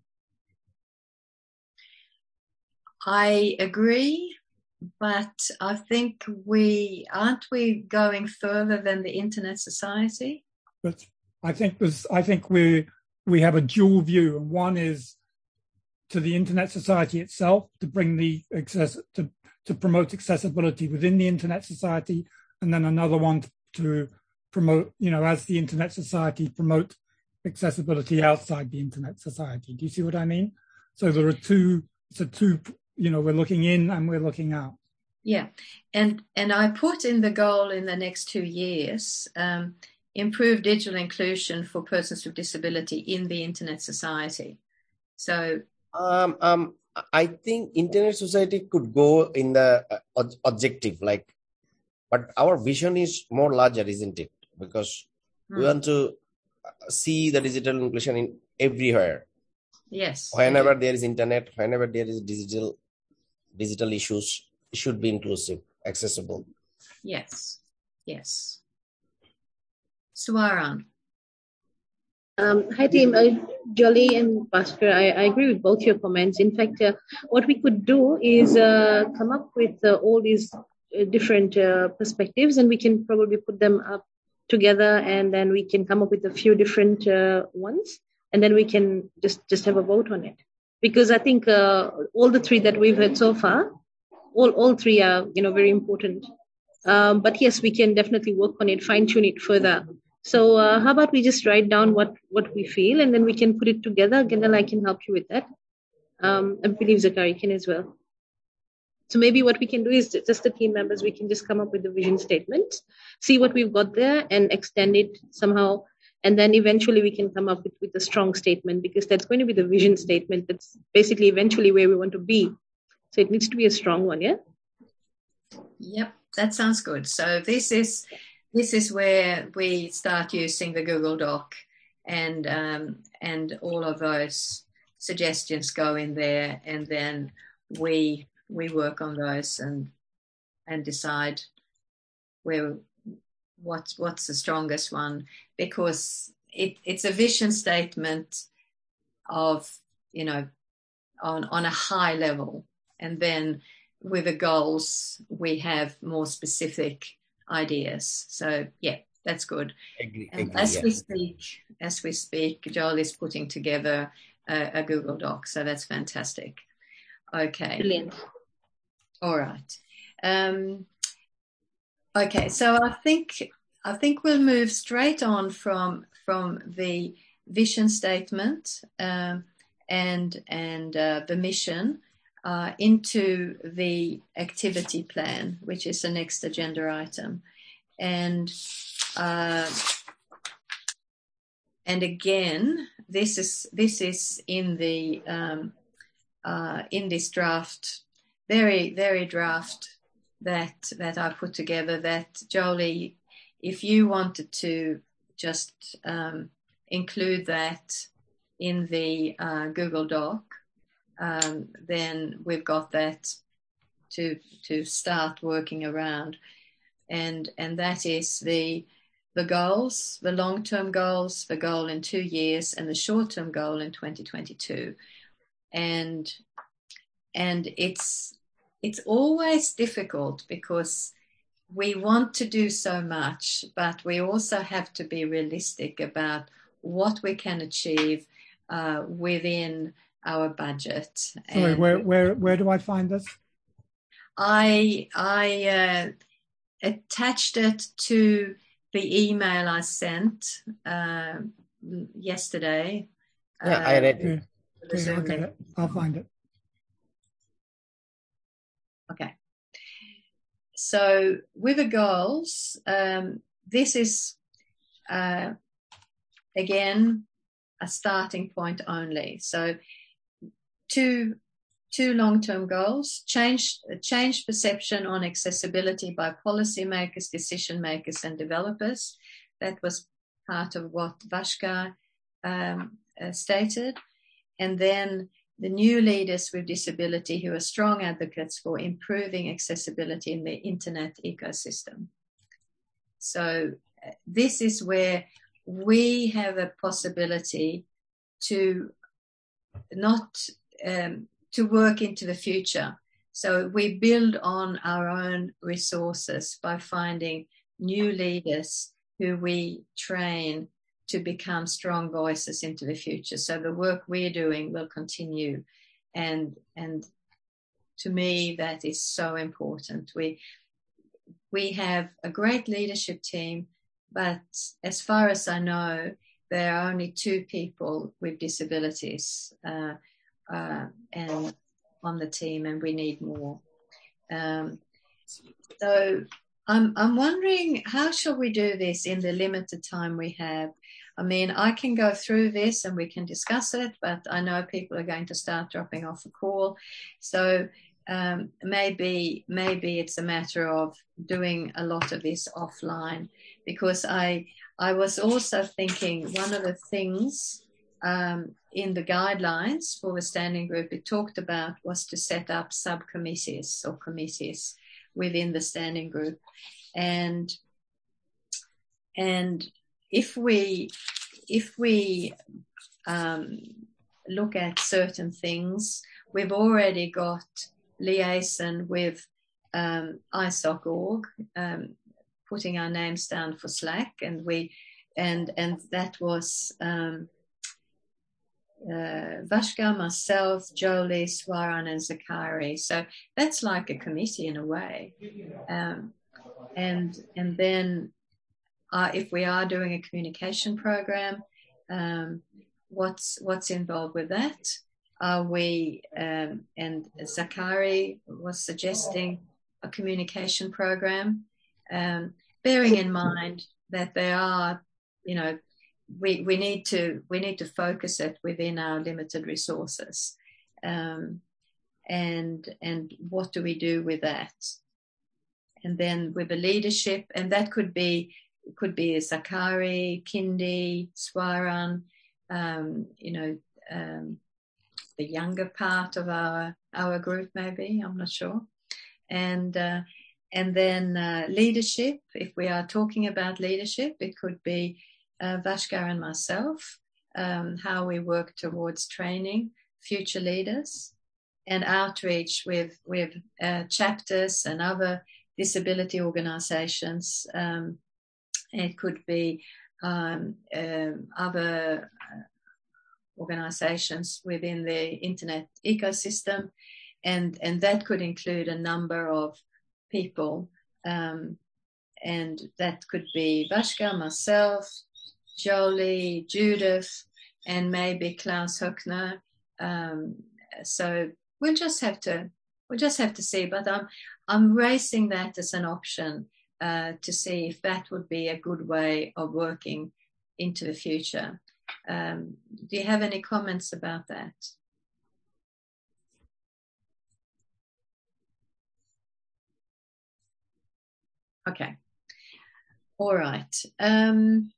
I agree, but I think we aren't we going further than the Internet Society. But I think there's, I think we we have a dual view, and one is to the Internet Society itself, to bring the access to, to promote accessibility within the Internet Society, and then another one to promote, you know, as the Internet Society, promote accessibility outside the Internet Society. Do you see what I mean? So there are two, it's a two, you know, we're looking in and we're looking out. Yeah, and and I put in the goal in the next two years, um, improve digital inclusion for persons with disability in the internet society. So, um, um, I think internet society could go in the uh, objective, like, but our vision is more larger, isn't it? Because hmm. we want to see the digital inclusion in everywhere. Yes. Whenever there is internet, whenever there is digital digital issues, it should be inclusive, accessible. Yes. Yes. Swaran. Um, hi team, uh, Jolly and Bhaskar, I, I agree with both your comments. In fact, uh, what we could do is uh, come up with uh, all these uh, different uh, perspectives, and we can probably put them up together, and then we can come up with a few different uh, ones, and then we can just, just have a vote on it. Because I think uh, all the three that we've heard so far, all, all three are, you know, very important. Um, but yes, we can definitely work on it, fine tune it further. So uh, how about we just write down what, what we feel, and then we can put it together. Again, then I can help you with that. Um, I believe Zakari can as well. So maybe what we can do is just the team members, we can just come up with the vision statement, see what we've got there and extend it somehow. And then eventually we can come up with, with a strong statement, because that's going to be the vision statement. That's basically eventually where we want to be. So it needs to be a strong one, yeah? Yep, that sounds good. So this is... This is where we start using the Google Doc, and um, and all of those suggestions go in there, and then we we work on those and and decide where what's what's the strongest one, because it, it's a vision statement of, you know, on on a high level, and then with the goals we have more specific ideas. So yeah, that's good. Agree, and agree, as yeah. we speak, as we speak, Joel is putting together a, a Google Doc. So that's fantastic. Okay. Brilliant. All right. Um, okay. So I think I think we'll move straight on from from the vision statement um, and and uh, the mission. Uh, into the activity plan, which is the next agenda item. And uh, and again, this is this is in the um, uh, in this draft, very very draft that that I put together. That Jolie, if you wanted to just um, include that in the uh, Google Doc. Um, then we've got that to to start working around, and and that is the the goals, the long-term goals, the goal in two years, and the short-term goal in twenty twenty-two, and and it's it's always difficult because we want to do so much, but we also have to be realistic about what we can achieve uh, within our budget. Sorry, and where where where do I find this? I I uh, attached it to the email I sent uh, yesterday. Yeah, uh, I read it. Okay, okay, I'll get it. I'll find it. Okay. So with the goals, um, this is uh, again a starting point only. So two two long-term goals: change change perception on accessibility by policymakers, decision makers, and developers. That was part of what Bhaskar um, uh, stated. And then the new leaders with disability who are strong advocates for improving accessibility in the internet ecosystem. So uh, this is where we have a possibility to not um, to work into the future. So we build on our own resources by finding new leaders who we train to become strong voices into the future. So the work we're doing will continue. And, and to me, that is so important. We, we have a great leadership team, but as far as I know, there are only two people with disabilities uh, uh, and on the team, and we need more. Um, So I'm I'm wondering, how shall we do this in the limited time we have? I mean, I can go through this and we can discuss it, but I know people are going to start dropping off the call. So um, maybe maybe it's a matter of doing a lot of this offline, because I I was also thinking one of the things um, in the guidelines for the standing group it talked about was to set up subcommittees or committees within the standing group. And and if we if we um, look at certain things, we've already got liaison with um, I S O C dot org, um, putting our names down for Slack, and we and and that was um, uh, Vashka, myself, Jolie, Swaran, and Zakari. So that's like a committee in a way. Um, and and then uh, if we are doing a communication program, um, what's what's involved with that? Are we um, and Zakari was suggesting a communication program, um, bearing in mind that there are, you know, we we need to we need to focus it within our limited resources, um, and and what do we do with that? And then with the leadership, and that could be could be Zakari, Kindi, Swaran, um, you know. Um, the younger part of our our group, maybe, I'm not sure. And uh, and then uh, leadership, if we are talking about leadership, it could be uh, Vashka and myself, um, how we work towards training future leaders, and outreach with, with uh, chapters and other disability organizations. Um, it could be um, um, other uh, organizations within the internet ecosystem, and and that could include a number of people, um, and that could be Vashka, myself, Jolie, Judith, and maybe Klaus Höckner. Um, so we'll just have to we'll just have to see. But I'm I'm raising that as an option uh, to see if that would be a good way of working into the future. Um, do you have any comments about that? Okay. All right. Um,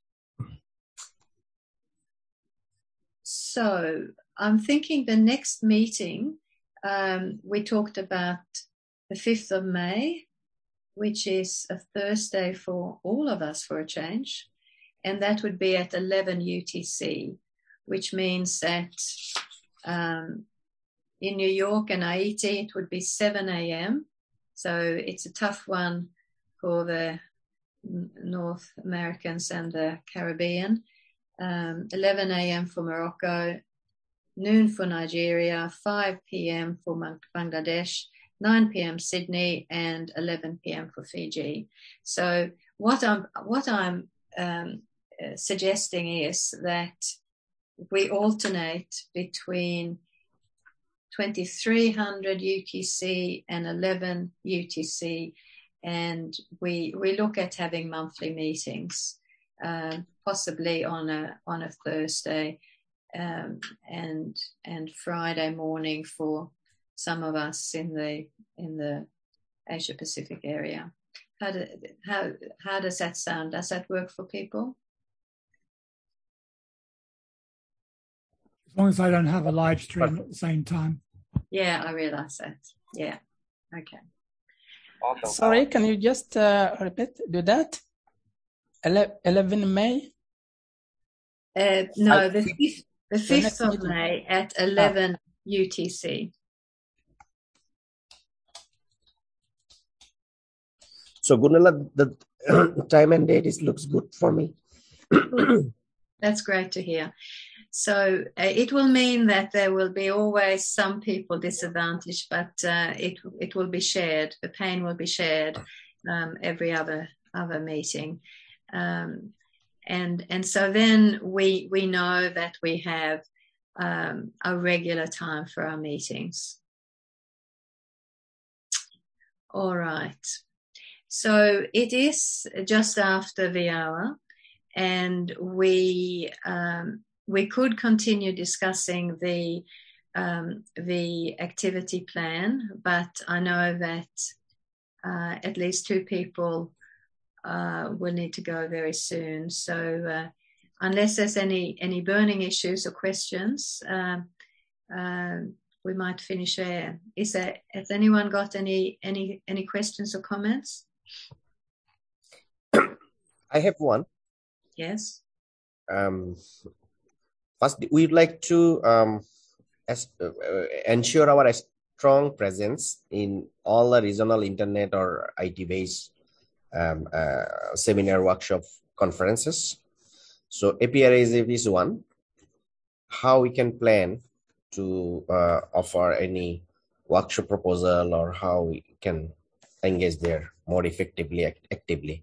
so I'm thinking the next meeting, um, we talked about the fifth of May, which is a Thursday for all of us for a change. And that would be at eleven U T C, which means that um, in New York and Haiti, it would be seven a.m. So it's a tough one for the North Americans and the Caribbean. Um, eleven a.m. for Morocco, noon for Nigeria, five p.m. for Bangladesh, nine p.m. Sydney, and eleven p.m. for Fiji. So what I'm, what I'm um, Uh, suggesting is that we alternate between twenty-three hundred U T C and eleven U T C, and we we look at having monthly meetings, uh, possibly on a on a Thursday, um, and and Friday morning for some of us in the in the Asia Pacific area. How do, how how does that sound? Does that work for people? As long as I don't have a live stream at the same time. Yeah, I realize that. Yeah. Okay. Awesome. Sorry, can you just uh, repeat the date? eleven May? Uh, no, the fifth, the fifth of May at eleven ah. U T C. So, Gunilla, the time and date is looks good for me. That's great to hear. So uh, it will mean that there will be always some people disadvantaged, but uh, it it will be shared. The pain will be shared um, every other other meeting, um, and and so then we we know that we have um, a regular time for our meetings. All right. So it is just after the hour, and we um, we could continue discussing the um, the activity plan, but I know that uh, at least two people uh, will need to go very soon. So uh, unless there's any any burning issues or questions, uh, uh, we might finish there. Is there? Has anyone got any any any questions or comments? I have one. Yes. Um, first, we'd like to um, as, uh, ensure our strong presence in all the regional internet or I T-based um, uh, seminar, workshop, conferences. So A P R A is one. How we can plan to uh, offer any workshop proposal, or how we can engage there more effectively, act- actively.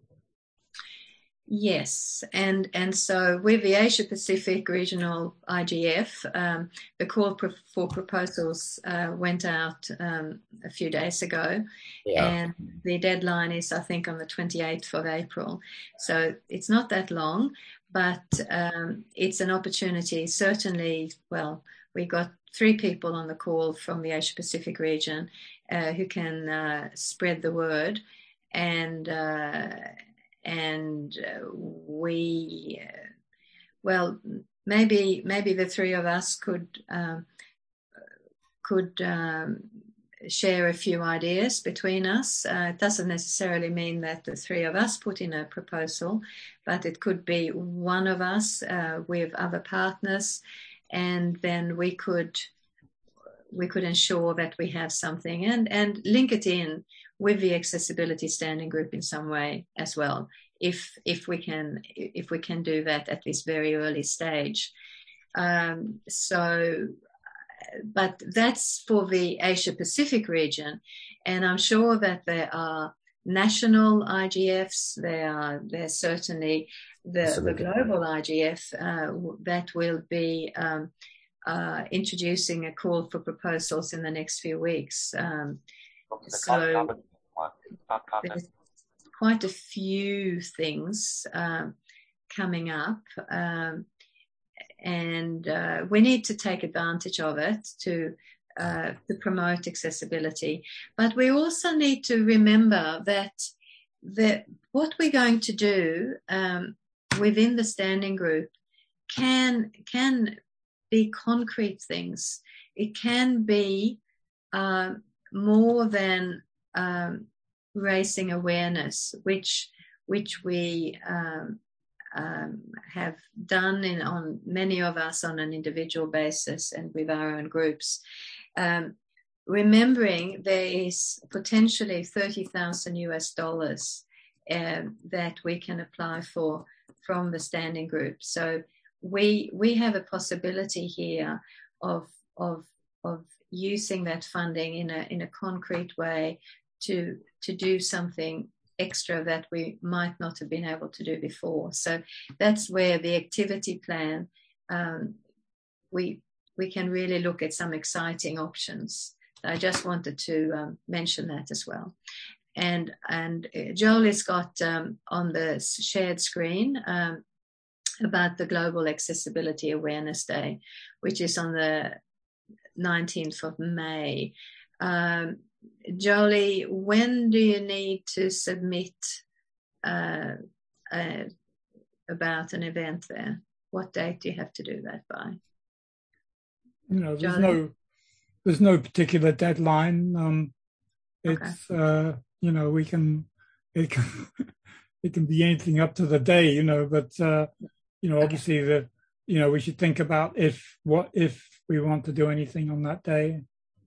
Yes, and and so with the Asia Pacific Regional I G F, um, the call pro- for proposals uh, went out um, a few days ago, Yeah. and the deadline is, I think, on the twenty-eighth of April. So it's not that long, but um, it's an opportunity. Certainly, well, we got three people on the call from the Asia Pacific region uh, who can uh, spread the word, and. Uh, And uh, we, uh, well, maybe maybe the three of us could um, could um, share a few ideas between us. Uh, it doesn't necessarily mean that the three of us put in a proposal, but it could be one of us uh, with other partners, and then we could we could ensure that we have something and and link it in with the accessibility standing group in some way as well, if if we can if we can do that at this very early stage. Um, so, but that's for the Asia Pacific region, and I'm sure that there are national I G Fs. There are there's certainly the the global I G F uh, that will be um, uh, introducing a call for proposals in the next few weeks. Um, so there's quite a few things uh, coming up, um, and uh, we need to take advantage of it to uh, to promote accessibility. But we also need to remember that that what we're going to do um, within the standing group can can be concrete things. It can be uh, more than um, raising awareness, which which we um, um, have done in on many of us on an individual basis and with our own groups. Um, remembering there is potentially thirty thousand U S dollars um, that we can apply for from the standing group. So we we have a possibility here of of of using that funding in a in a concrete way to to do something extra that we might not have been able to do before. So that's where the activity plan, um, we we can really look at some exciting options. I just wanted to um, mention that as well. And and Joel has got um, on the shared screen um, about the Global Accessibility Awareness Day, which is on the nineteenth of May. Um, Jolie, when do you need to submit uh, uh, about an event there? What date do you have to do that by? You know, there's Jolie? no there's no particular deadline. Um, it's okay. uh, you know, we can it can it can be anything up to the day, you know, but uh, you know, obviously okay. the you know we should think about if what if we want to do anything on that day.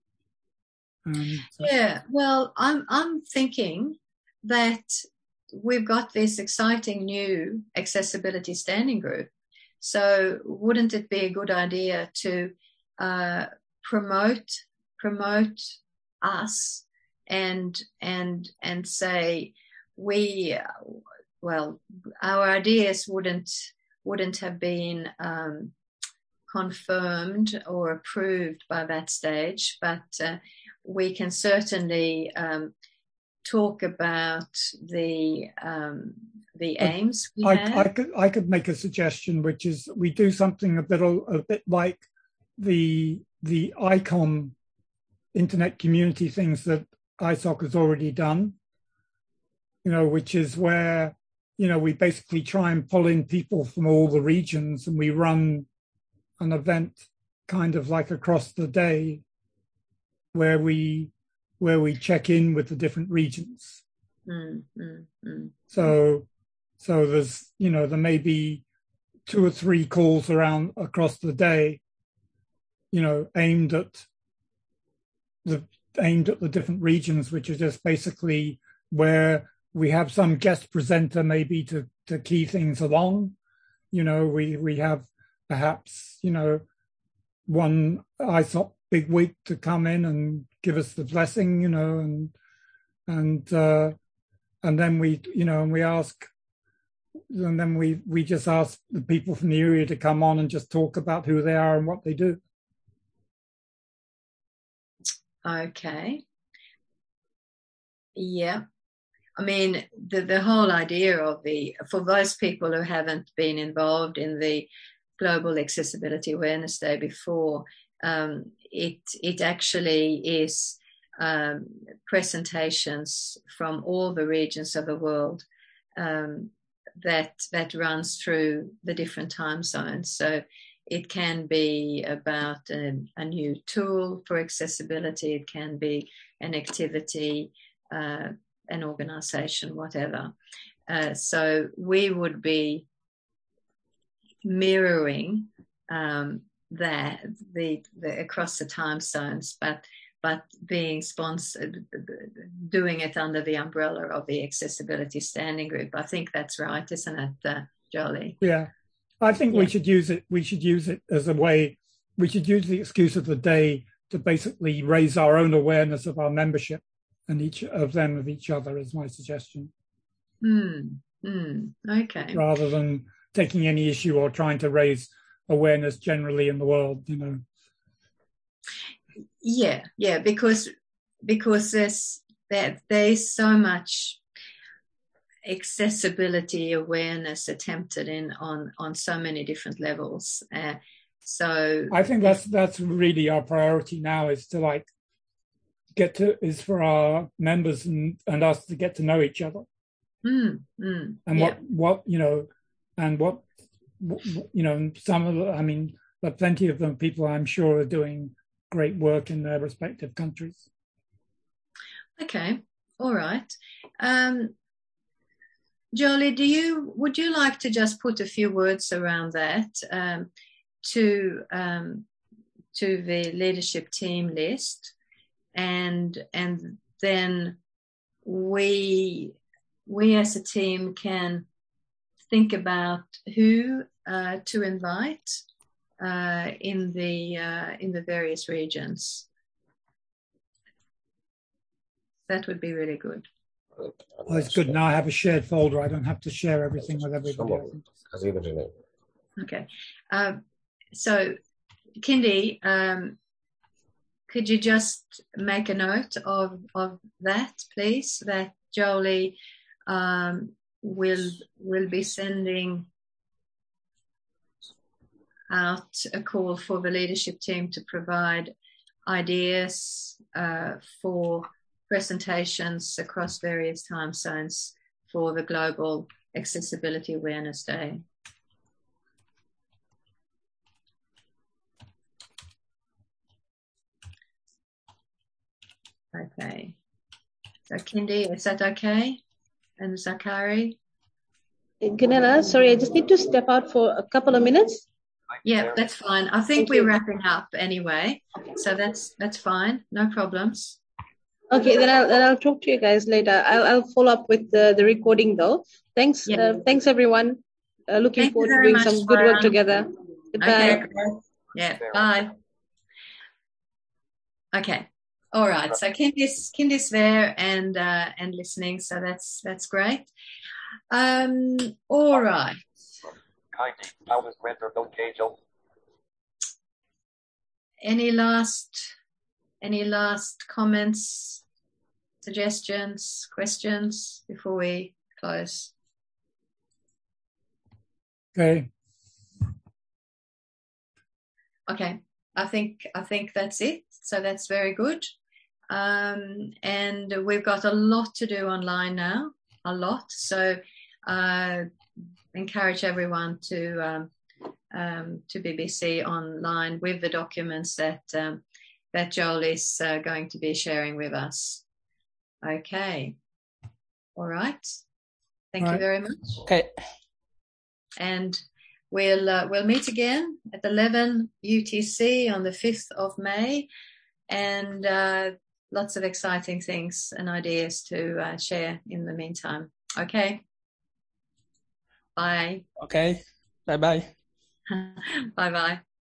Um, so. Yeah, well, I'm I'm thinking that we've got this exciting new accessibility standing group. So wouldn't it be a good idea to uh, promote promote us and and and say we well our ideas wouldn't wouldn't have been um, confirmed or approved by that stage, but uh, we can certainly um, talk about the um, the aims we I, have. I could I could make a suggestion, which is we do something a bit a bit like the the ICOM internet community things that I S O C has already done. You know, which is where you know we basically try and pull in people from all the regions, and we run an event kind of like across the day where we where we check in with the different regions. Mm, mm, mm. So so there's you know there may be two or three calls around across the day, you know, aimed at the aimed at the different regions, which is just basically where we have some guest presenter maybe to to key things along. You know, we we have perhaps you know one I S O C big week to come in and give us the blessing, you know, and and uh, and then we you know and we ask. And then we, we just ask the people from the area to come on and just talk about who they are and what they do. Okay. Yeah. I mean, the, the whole idea of the, for those people who haven't been involved in the Global Accessibility Awareness Day before, um, it, it actually is um, presentations from all the regions of the world um, that that runs through the different time zones. So it can be about a, a new tool for accessibility, it can be an activity, uh, an organization, whatever. Uh, so we would be mirroring um, that the, the across the time zones, but but being sponsored, doing it under the umbrella of the Accessibility Standing Group. I think that's right, isn't it, uh, Jolie? Yeah, I think yeah. we should use it. We should use it as a way. We should use the excuse of the day to basically raise our own awareness of our membership and each of them of each other. Is my suggestion. Hmm. Mm. Okay. Rather than taking any issue or trying to raise awareness generally in the world, you know. Yeah, yeah, because because there's there, there's so much accessibility awareness attempted in on on so many different levels. Uh, so I think that's that's really our priority now, is to like get to is for our members and, and us to get to know each other. Mm, mm, and yeah. what what you know and what you know some of the, I mean, but plenty of them people I'm sure are doing great work in their respective countries. Okay, all right. Um, Jolie, do you would you like to just put a few words around that um, to um, to the leadership team list, and and then we we as a team can think about who uh, to invite uh, in the uh, in the various regions. That would be really good. Well, it's good now I have a shared folder. I don't have to share everything with everybody. Okay. Um, so, Kindy, um, could you just make a note of, of that, please? That Jolie um, will will be sending out a call for the leadership team to provide ideas uh, for presentations across various time zones for the Global Accessibility Awareness Day. Okay. So, Kindy, is that okay? And Zakari? Gunilla, sorry, I just need to step out for a couple of minutes. Yeah, that's fine. I think Thank we're you. wrapping up anyway, so that's that's fine. No problems. Okay, then I'll then I'll talk to you guys later. I'll I'll follow up with the, the recording though. Thanks, Yeah. uh, thanks everyone. Uh, looking Thank you forward to very doing much, some good work Farah. together. Goodbye. Okay. Yeah. Bye. Okay. All right. So Kindy's Kindy's there and uh, and listening. So that's that's great. Um. All right. Any last any last comments, suggestions, questions before we close? Okay. Okay. I think I think that's it. So that's very good. Um, and we've got a lot to do online now, a lot. So uh, encourage everyone to um, um, to B B C online with the documents that um, that Joel is uh, going to be sharing with us. Okay. All right. Thank All you right. very much. Okay. And we'll uh, we'll meet again at eleven U T C on the fifth of May, and uh, lots of exciting things and ideas to uh, share in the meantime. Okay. Bye. Okay. Bye bye. Bye bye.